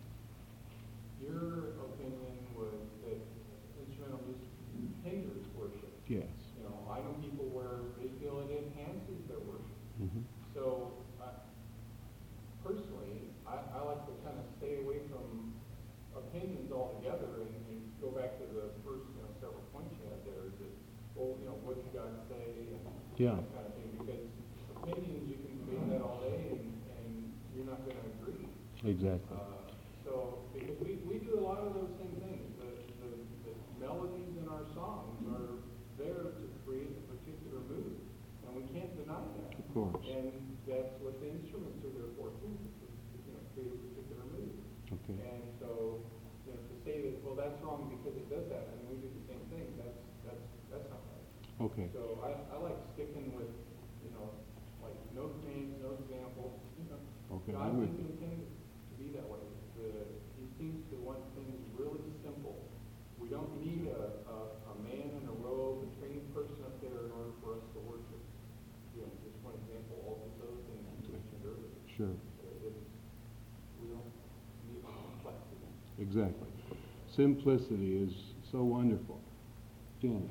your opinion was that instrumental music hinders worship. Yes. You know, I know people where they feel it enhances their worship. Mm-hmm. So, uh, personally, I, I like to kind of stay away from opinions altogether and, and go back to the first, you know, several points you had there. Is that, well, you know, what did God say and Yeah. that kind of thing. Because opinions, you can debate that all day and, and you're not going to agree. Exactly. Uh, so, because we, we do a lot of those same things. The, the, the melodies in our songs are there to create a particular mood. And we can't deny that. Of course. And that's what the instruments are there for, too, to, you know, create a particular mood. Okay. And so, you know, to say that, well, that's wrong because it does that, and we do the same thing, that's, that's, that's not right. Okay. So I, I like sticking with, you know, like no commands, no examples, you know. Okay, God I'm with didn't you. intend it to be that way. The, he seems to want things really simple. We don't need a, a, a man in a robe, a trained person up there in order for us to worship. You know, just one example, all these other things you mentioned earlier. Sure. It's, we don't need complexity. Exactly. Simplicity is so wonderful. Janice.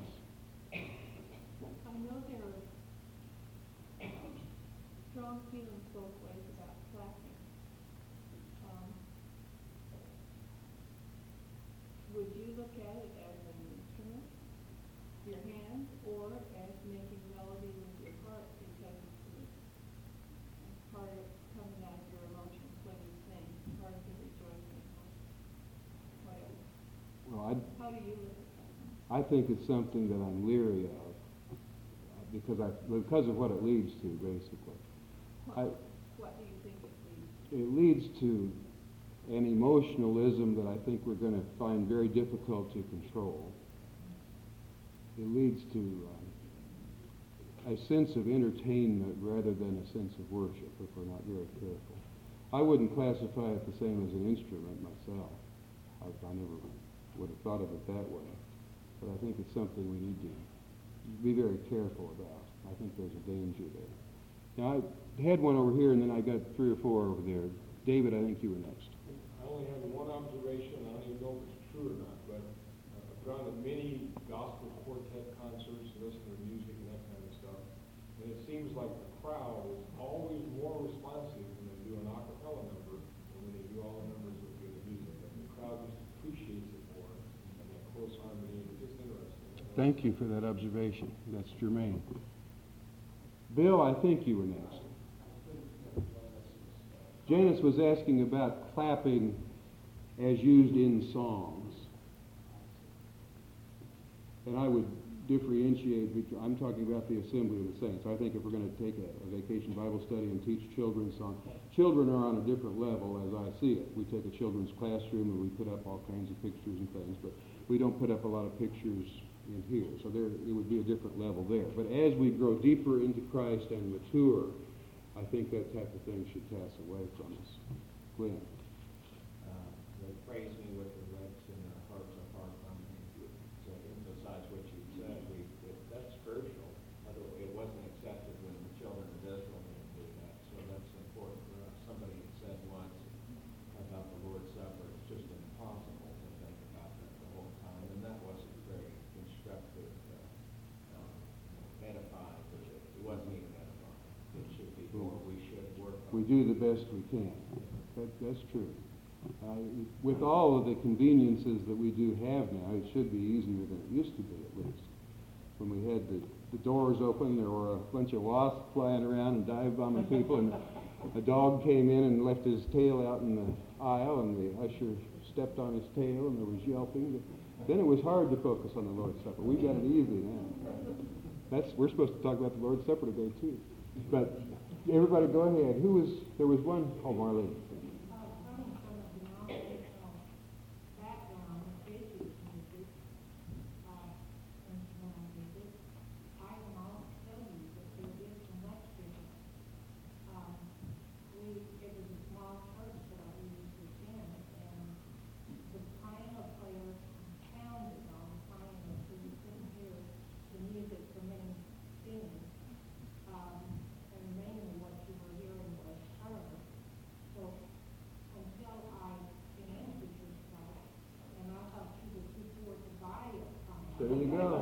I know there are strong feelings both ways about clapping. Um, would you look at it as an instrument, your hands, or as making melody with your heart because it's part of coming out of your emotions when you sing, part of your rejoicing, whatever? Well, I, How do you look at that? I think it's something that I'm leery of because I because of what it leads to, basically. What, I, what do you think it means? it leads to an emotionalism that I think we're going to find very difficult to control. It leads to um, a sense of entertainment rather than a sense of worship if we're not very careful. I wouldn't classify it the same as an instrument myself. I, I never would have thought of it that way. But I think it's something we need to be very careful about. I think there's a danger there. Now, I had one over here, and then I got three or four over there. David, I think you were next. I only have one observation, I don't even know if it's true or not, but uh, I've gone to many gospel quartet concerts, and listen to their music and that kind of stuff, and it seems like the crowd is always more responsive when they do an a cappella number than when they do all the numbers with the music. And the crowd just appreciates it more, and that close harmony, and it's just interesting. Thank you for that observation. That's germane. Bill, I think you were next. Janice was asking about clapping as used in songs. And I would differentiate, between, I'm talking about the assembly of the saints. I think if we're going to take a, a vacation Bible study and teach children's songs, children are on a different level as I see it. We take a children's classroom and we put up all kinds of pictures and things, but we don't put up a lot of pictures in here. So there, it would be a different level there. But as we grow deeper into Christ and mature, I think that type of thing should pass away from us. Glenn. Uh, they praise me with their lips and their hearts apart from me. To emphasize what you said, we, it, that's spiritual. Otherwise, it wasn't accepted when the children of Israel didn't do that. So that's important for us. Somebody said once about the Lord's Supper, it's just impossible to think about that the whole time. And that wasn't very instructive, uh, um, edifying. It wasn't even edifying. It should be more we should work on. We do the best we can. That, that's true. Uh, with all of the conveniences that we do have now, it should be easier than it used to be, at least. When we had the, the doors open, there were a bunch of wasps flying around and dive bombing people, and a dog came in and left his tail out in the aisle, and the usher stepped on his tail, and there was yelping. But then it was hard to focus on the Lord's Supper. We've got it easy now. That's, we're supposed to talk about the Lord's Supper today, too. But everybody go ahead. Who was, there was one, oh, Marlene. There you go.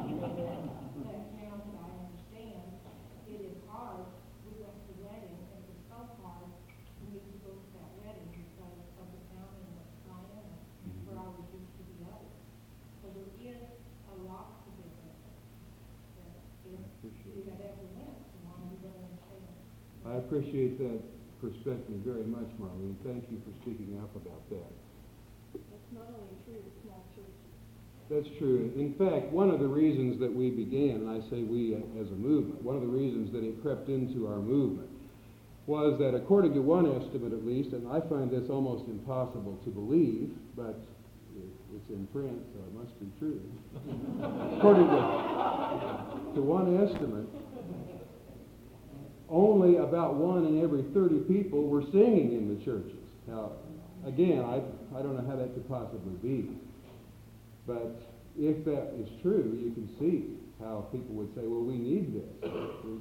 I appreciate that perspective very much, Marlene. Thank you for speaking up about that. That's not only true of small churches. That's true. In fact, one of the reasons that we began, and I say we as a movement, one of the reasons that it crept into our movement was that according to one estimate at least, and I find this almost impossible to believe, but it's in print, so it must be true. According to, to one estimate, only about one in every thirty people were singing in the churches. Now, again, I, I don't know how that could possibly be. But if that is true, you can see how people would say, well, we need this.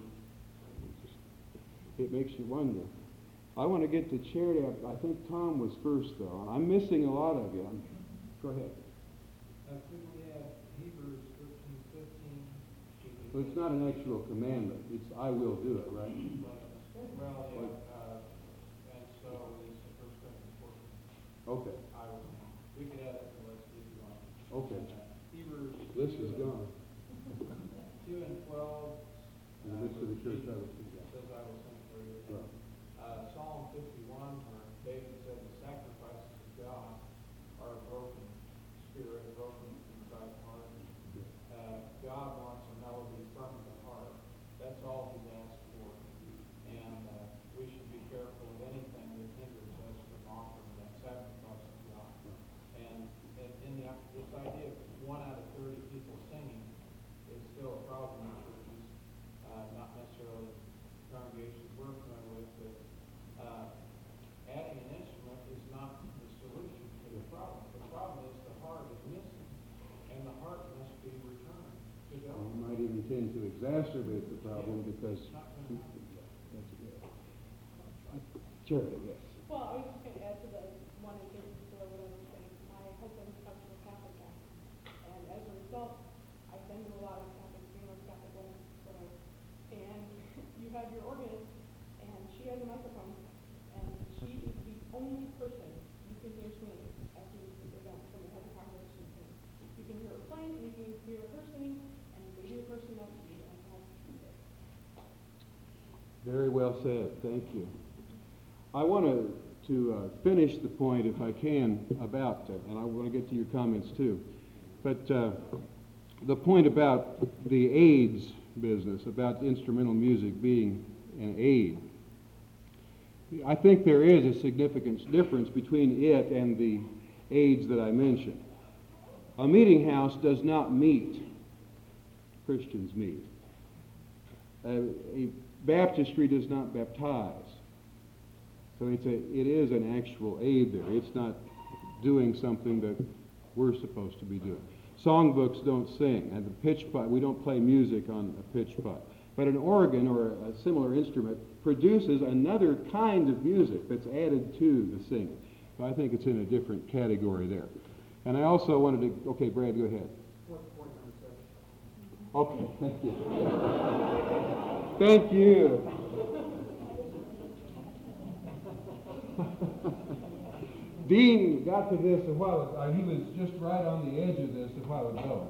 It makes you wonder. I want to get to charity. I think Tom was first, though. I'm missing a lot of you. I'm, go ahead. Uh, could we have Hebrews thirteen fifteen? Well, it's not an actual commandment. It's I will do it, right? Well, yeah, uh, and so is the First Corinthians fourteen. Okay. I will. We could add that to the list if you want. Okay. Uh, Hebrews. List is gone. Two and twelve. The list of the church I was Says I will sing for you. Right. Uh, Psalm fifty-one, where David said the sacrifices of God are a broken spirit, a broken inside heart. Uh, God wants a melody from the heart. That's all He's asked for. And uh, we should be careful of anything that hinders us from offering that sacrifice of God. And, and in the, this idea of one out of thirty people singing is still a problem in churches, uh, not necessarily congregations we're familiar with, but uh, adding an instrument is not the solution to the problem. The problem is the heart is missing, and the heart must be returned to God. You might even tend to exacerbate the problem because Charity, yes. Well, I was just going to add to the one in Gainesville, what I was saying. My husband comes from a Catholic house, and as a result, I send him a lot of Catholic funerals, Catholic weddings, whatever. And you have your organist, and she has a microphone, and she is the only person you can hear singing at these events when they have a congregation singing. You can hear her playing, and you can hear her singing, and maybe the person next to you, and that's it. Very well said. Thank you. I want to to uh, finish the point, if I can, about, uh, and I want to get to your comments too, but uh, the point about the aids business, about instrumental music being an aid. I think there is a significant difference between it and the aids that I mentioned. A meeting house does not meet. Christians meet. A, a baptistry does not baptize. So it's a, it is an actual aid there. It's not doing something that we're supposed to be doing. Songbooks don't sing, and the pitch pipe, we don't play music on a pitch pipe. But an organ or a, a similar instrument produces another kind of music that's added to the singing. So I think it's in a different category there. And I also wanted to, okay, Brad, go ahead. Point number seven. Okay, thank you. Thank you. Dean got to this a while ago. Uh, he was just right on the edge of this a while ago.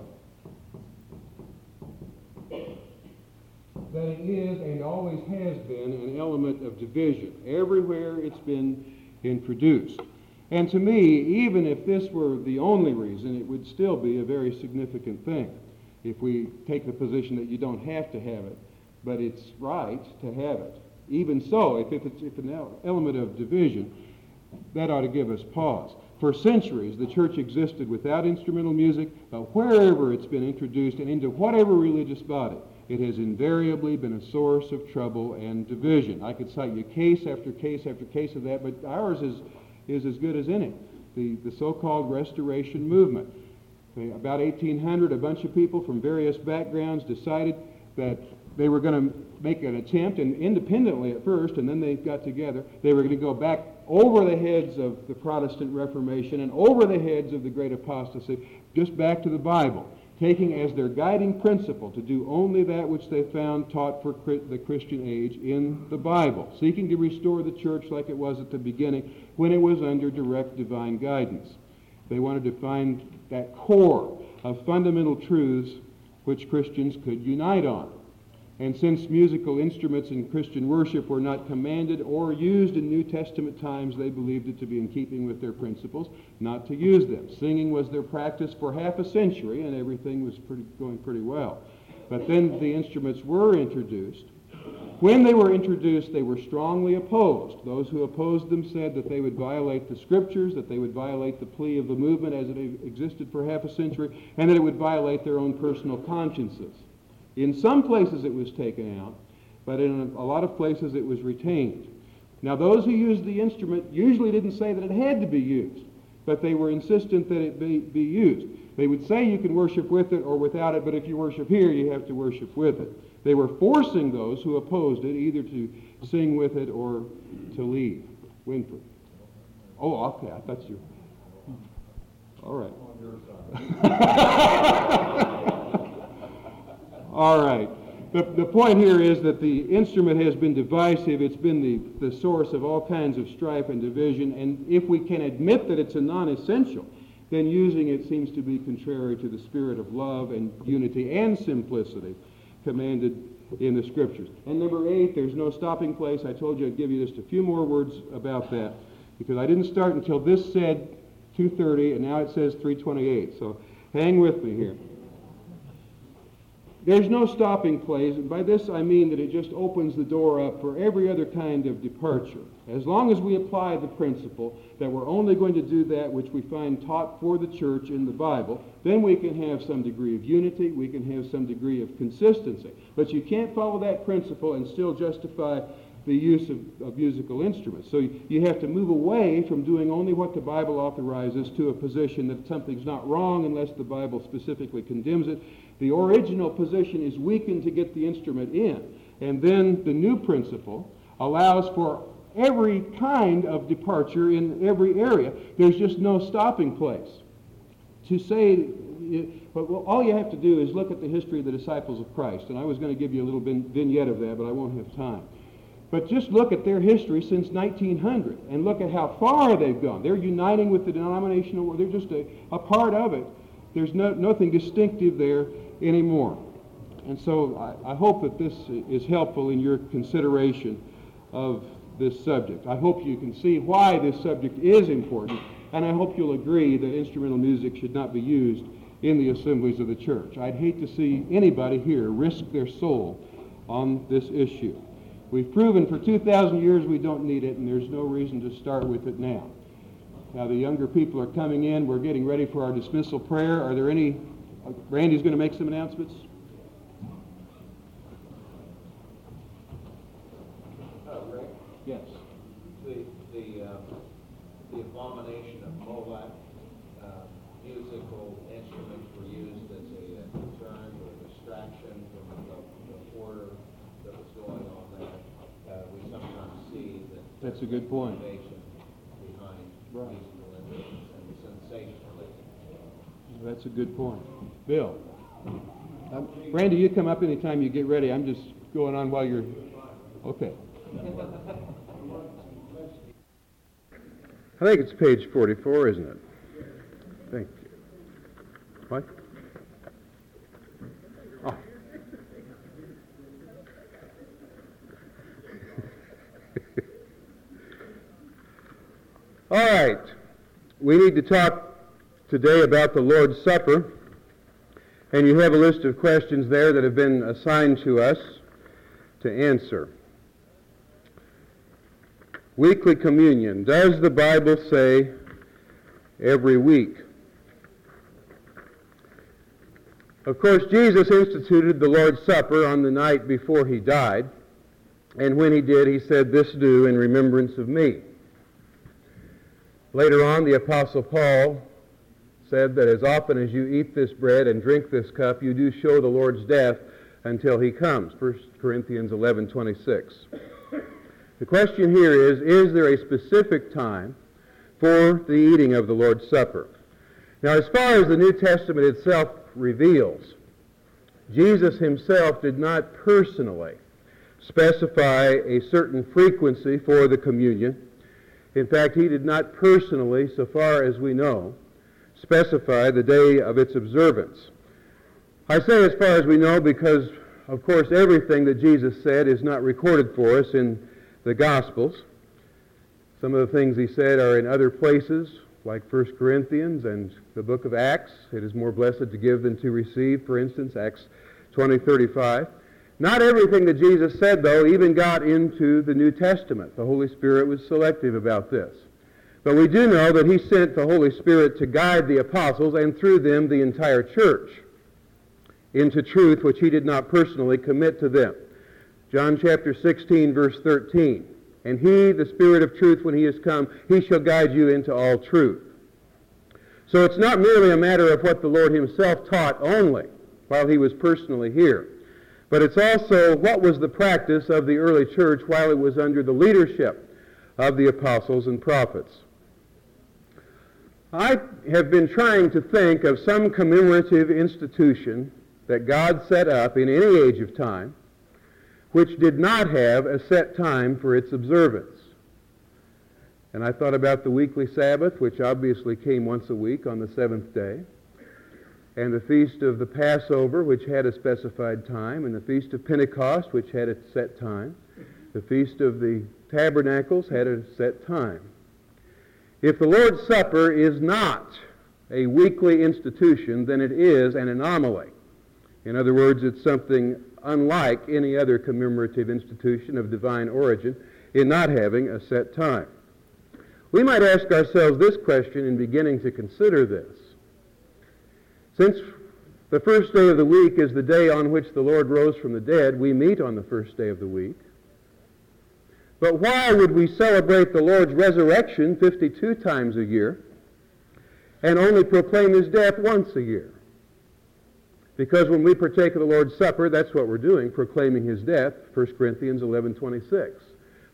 That it is and always has been an element of division. Everywhere it's been introduced. And to me, even if this were the only reason, it would still be a very significant thing. If we take the position that you don't have to have it, but it's right to have it. Even so, if, if it's if an element of division, that ought to give us pause. For centuries, the church existed without instrumental music, but wherever it's been introduced and into whatever religious body, it has invariably been a source of trouble and division. I could cite you case after case after case of that, but ours is, is as good as any. The, the so-called Restoration Movement. The, about eighteen hundred, a bunch of people from various backgrounds decided that they were going to make an attempt, and independently at first, and then they got together, they were going to go back over the heads of the Protestant Reformation and over the heads of the Great Apostasy, just back to the Bible, taking as their guiding principle to do only that which they found taught for the Christian age in the Bible, seeking to restore the church like it was at the beginning when it was under direct divine guidance. They wanted to find that core of fundamental truths which Christians could unite on. And since musical instruments in Christian worship were not commanded or used in New Testament times, they believed it to be in keeping with their principles not to use them. Singing was their practice for half a century, and everything was pretty, going pretty well. But then the instruments were introduced. When they were introduced, they were strongly opposed. Those who opposed them said that they would violate the Scriptures, that they would violate the plea of the movement as it existed for half a century, and that it would violate their own personal consciences. In some places it was taken out, but in a lot of places it was retained. Now those who used the instrument usually didn't say that it had to be used, but they were insistent that it be, be used. They would say you can worship with it or without it, but if you worship here, you have to worship with it. They were forcing those who opposed it either to sing with it or to leave. Winfrey. Oh, okay, I thought you... All right. All right. The, the point here is that the instrument has been divisive. It's been the, the source of all kinds of strife and division. And if we can admit that it's a non-essential, then using it seems to be contrary to the spirit of love and unity and simplicity commanded in the Scriptures. And number eight, there's no stopping place. I told you I'd give you just a few more words about that because I didn't start until this said two thirty, and now it says three twenty-eight. So hang with me here. There's no stopping place, and by this I mean that it just opens the door up for every other kind of departure. As long as we apply the principle that we're only going to do that which we find taught for the church in the Bible, then we can have some degree of unity, we can have some degree of consistency. But you can't follow that principle and still justify the use of, of musical instruments. So you, you have to move away from doing only what the Bible authorizes to a position that something's not wrong unless the Bible specifically condemns it. The original position is weakened to get the instrument in. And then the new principle allows for every kind of departure in every area. There's just no stopping place. To say, but all you have to do is look at the history of the disciples of Christ. And I was going to give you a little vignette of that, but I won't have time. But just look at their history since nineteen hundred and look at how far they've gone. They're uniting with the denominational world. They're just a, a part of it. There's no, nothing distinctive there anymore. And so I, I hope that this is helpful in your consideration of this subject. I hope you can see why this subject is important, and I hope you'll agree that instrumental music should not be used in the assemblies of the church. I'd hate to see anybody here risk their soul on this issue. We've proven for two thousand years we don't need it, and there's no reason to start with it now. Now the younger people are coming in. We're getting ready for our dismissal prayer. Are there any? Uh, Randy's going to make some announcements. Uh, Rick? Yes. The, the, uh, the abomination of Moloch, uh, musical instruments were used as a uh, deterrent or distraction from the, the order that was going on there. Uh, we sometimes see that That's a good point. motivation behind Right. musical instruments and sensationalism. That's a good point. Bill. Um, Randy, you come up anytime you get ready. I'm just going on while you're... Okay. I think it's page forty-four, isn't it? Thank you. What? Oh. All right. We need to talk today about the Lord's Supper. And you have a list of questions there that have been assigned to us to answer. Weekly communion. Does the Bible say every week? Of course, Jesus instituted the Lord's Supper on the night before he died. And when he did, he said, "This do in remembrance of me." Later on, the Apostle Paul said that as often as you eat this bread and drink this cup, you do show the Lord's death until he comes. First Corinthians eleven twenty-six. The question here is, is there a specific time for the eating of the Lord's Supper? Now, as far as the New Testament itself reveals, Jesus himself did not personally specify a certain frequency for the communion. In fact, he did not personally, so far as we know, specify the day of its observance. I say as far as we know because, of course, everything that Jesus said is not recorded for us in the Gospels. Some of the things he said are in other places, like First Corinthians and the book of Acts. It is more blessed to give than to receive, for instance, Acts twenty thirty-five. Not everything that Jesus said, though, even got into the New Testament. The Holy Spirit was selective about this. But we do know that he sent the Holy Spirit to guide the apostles and through them the entire church into truth which he did not personally commit to them. John chapter sixteen, verse thirteen. And he, the Spirit of truth, when he is come, he shall guide you into all truth. So it's not merely a matter of what the Lord himself taught only while he was personally here, but it's also what was the practice of the early church while it was under the leadership of the apostles and prophets. I have been trying to think of some commemorative institution that God set up in any age of time which did not have a set time for its observance. And I thought about the weekly Sabbath, which obviously came once a week on the seventh day, and the Feast of the Passover, which had a specified time, and the Feast of Pentecost, which had a set time. The Feast of the Tabernacles had a set time. If the Lord's Supper is not a weekly institution, then it is an anomaly. In other words, it's something unlike any other commemorative institution of divine origin in not having a set time. We might ask ourselves this question in beginning to consider this. Since the first day of the week is the day on which the Lord rose from the dead, we meet on the first day of the week. But why would we celebrate the Lord's resurrection fifty-two times a year and only proclaim his death once a year? Because when we partake of the Lord's Supper, that's what we're doing, proclaiming his death, First Corinthians eleven twenty-six.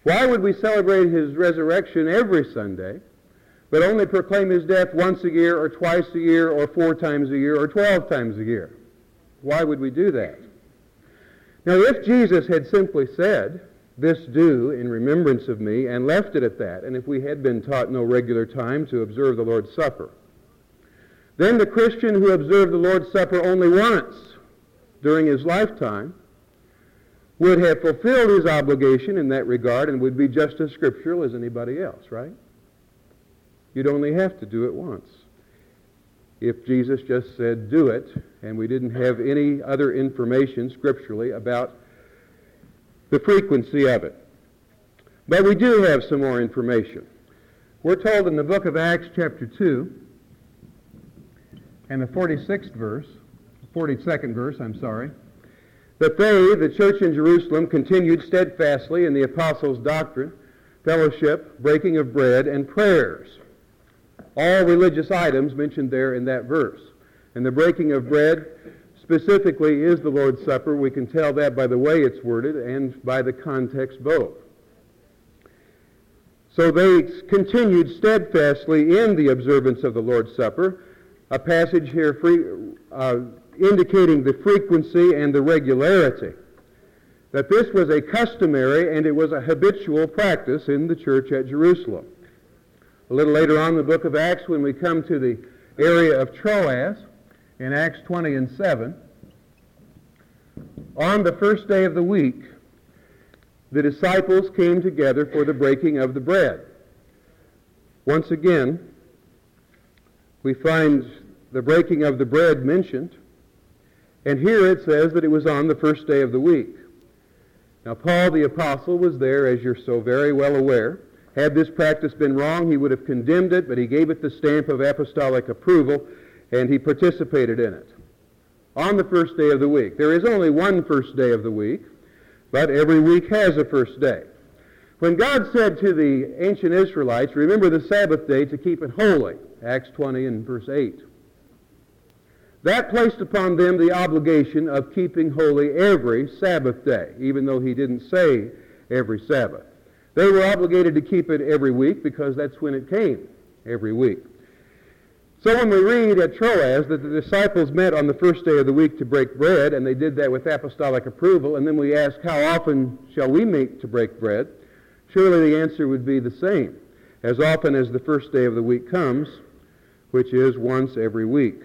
Why would we celebrate his resurrection every Sunday, but only proclaim his death once a year, or twice a year, or four times a year, or twelve times a year? Why would we do that? Now, if Jesus had simply said, "This do in remembrance of me," and left it at that, and if we had been taught no regular time to observe the Lord's Supper, then the Christian who observed the Lord's Supper only once during his lifetime would have fulfilled his obligation in that regard and would be just as scriptural as anybody else, right? You'd only have to do it once. If Jesus just said, "Do it," and we didn't have any other information scripturally about the frequency of it. But we do have some more information. We're told in the book of Acts chapter two and the forty-sixth verse, forty-second verse, I'm sorry, that they, the church in Jerusalem, continued steadfastly in the apostles' doctrine, fellowship, breaking of bread, and prayers. All religious items mentioned there in that verse. And the breaking of bread specifically is the Lord's Supper. We can tell that by the way it's worded and by the context both. So they continued steadfastly in the observance of the Lord's Supper, a passage here free, uh, indicating the frequency and the regularity. That this was a customary and it was a habitual practice in the church at Jerusalem. A little later on in the book of Acts, when we come to the area of Troas, in Acts twenty and seven, on the first day of the week, the disciples came together for the breaking of the bread. Once again, we find the breaking of the bread mentioned, and here it says that it was on the first day of the week. Now, Paul the apostle was there, as you're so very well aware. Had this practice been wrong, he would have condemned it, but he gave it the stamp of apostolic approval, and he participated in it. On the first day of the week. There is only one first day of the week, but every week has a first day. When God said to the ancient Israelites, "Remember the Sabbath day to keep it holy," Acts twenty and verse eight, that placed upon them the obligation of keeping holy every Sabbath day, even though he didn't say every Sabbath. They were obligated to keep it every week because that's when it came, every week. So when we read at Troas that the disciples met on the first day of the week to break bread, and they did that with apostolic approval, and then we ask, how often shall we meet to break bread? Surely the answer would be the same, as often as the first day of the week comes, which is once every week.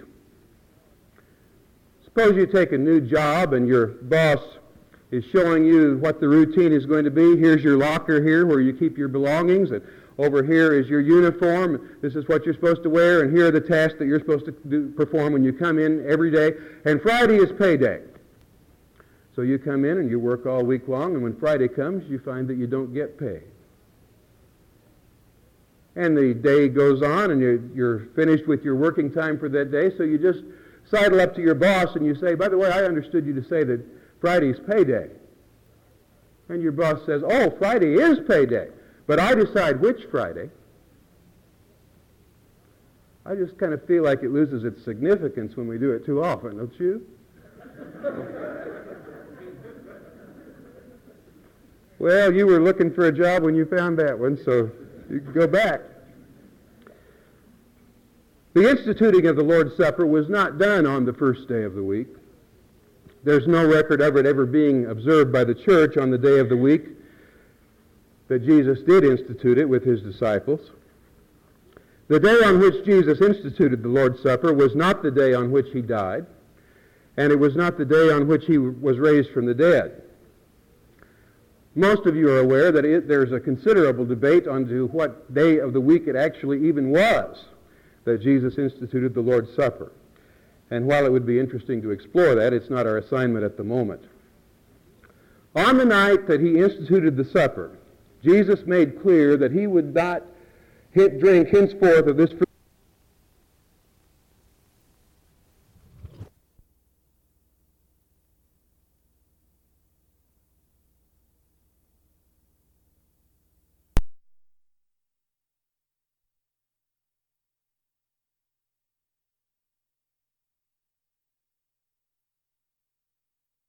Suppose you take a new job and your boss is showing you what the routine is going to be. Here's your locker here where you keep your belongings, and over here is your uniform. This is what you're supposed to wear, and here are the tasks that you're supposed to do, perform when you come in every day. And Friday is payday. So you come in and you work all week long, and when Friday comes, you find that you don't get paid. And the day goes on, and you're, you're finished with your working time for that day, so you just sidle up to your boss and you say, "By the way, I understood you to say that Friday's payday." And your boss says, "Oh, Friday is payday, but I decide which Friday." I just kind of feel like it loses its significance when we do it too often, don't you? Well, you were looking for a job when you found that one, so you can go back. The instituting of the Lord's Supper was not done on the first day of the week. There's no record of it ever being observed by the church on the day of the week that Jesus did institute it with his disciples. The day on which Jesus instituted the Lord's Supper was not the day on which he died, and it was not the day on which he was raised from the dead. Most of you are aware that it, there's a considerable debate on to what day of the week it actually even was that Jesus instituted the Lord's Supper. And while it would be interesting to explore that, it's not our assignment at the moment. On the night that he instituted the supper, Jesus made clear that he would not hit, drink henceforth of this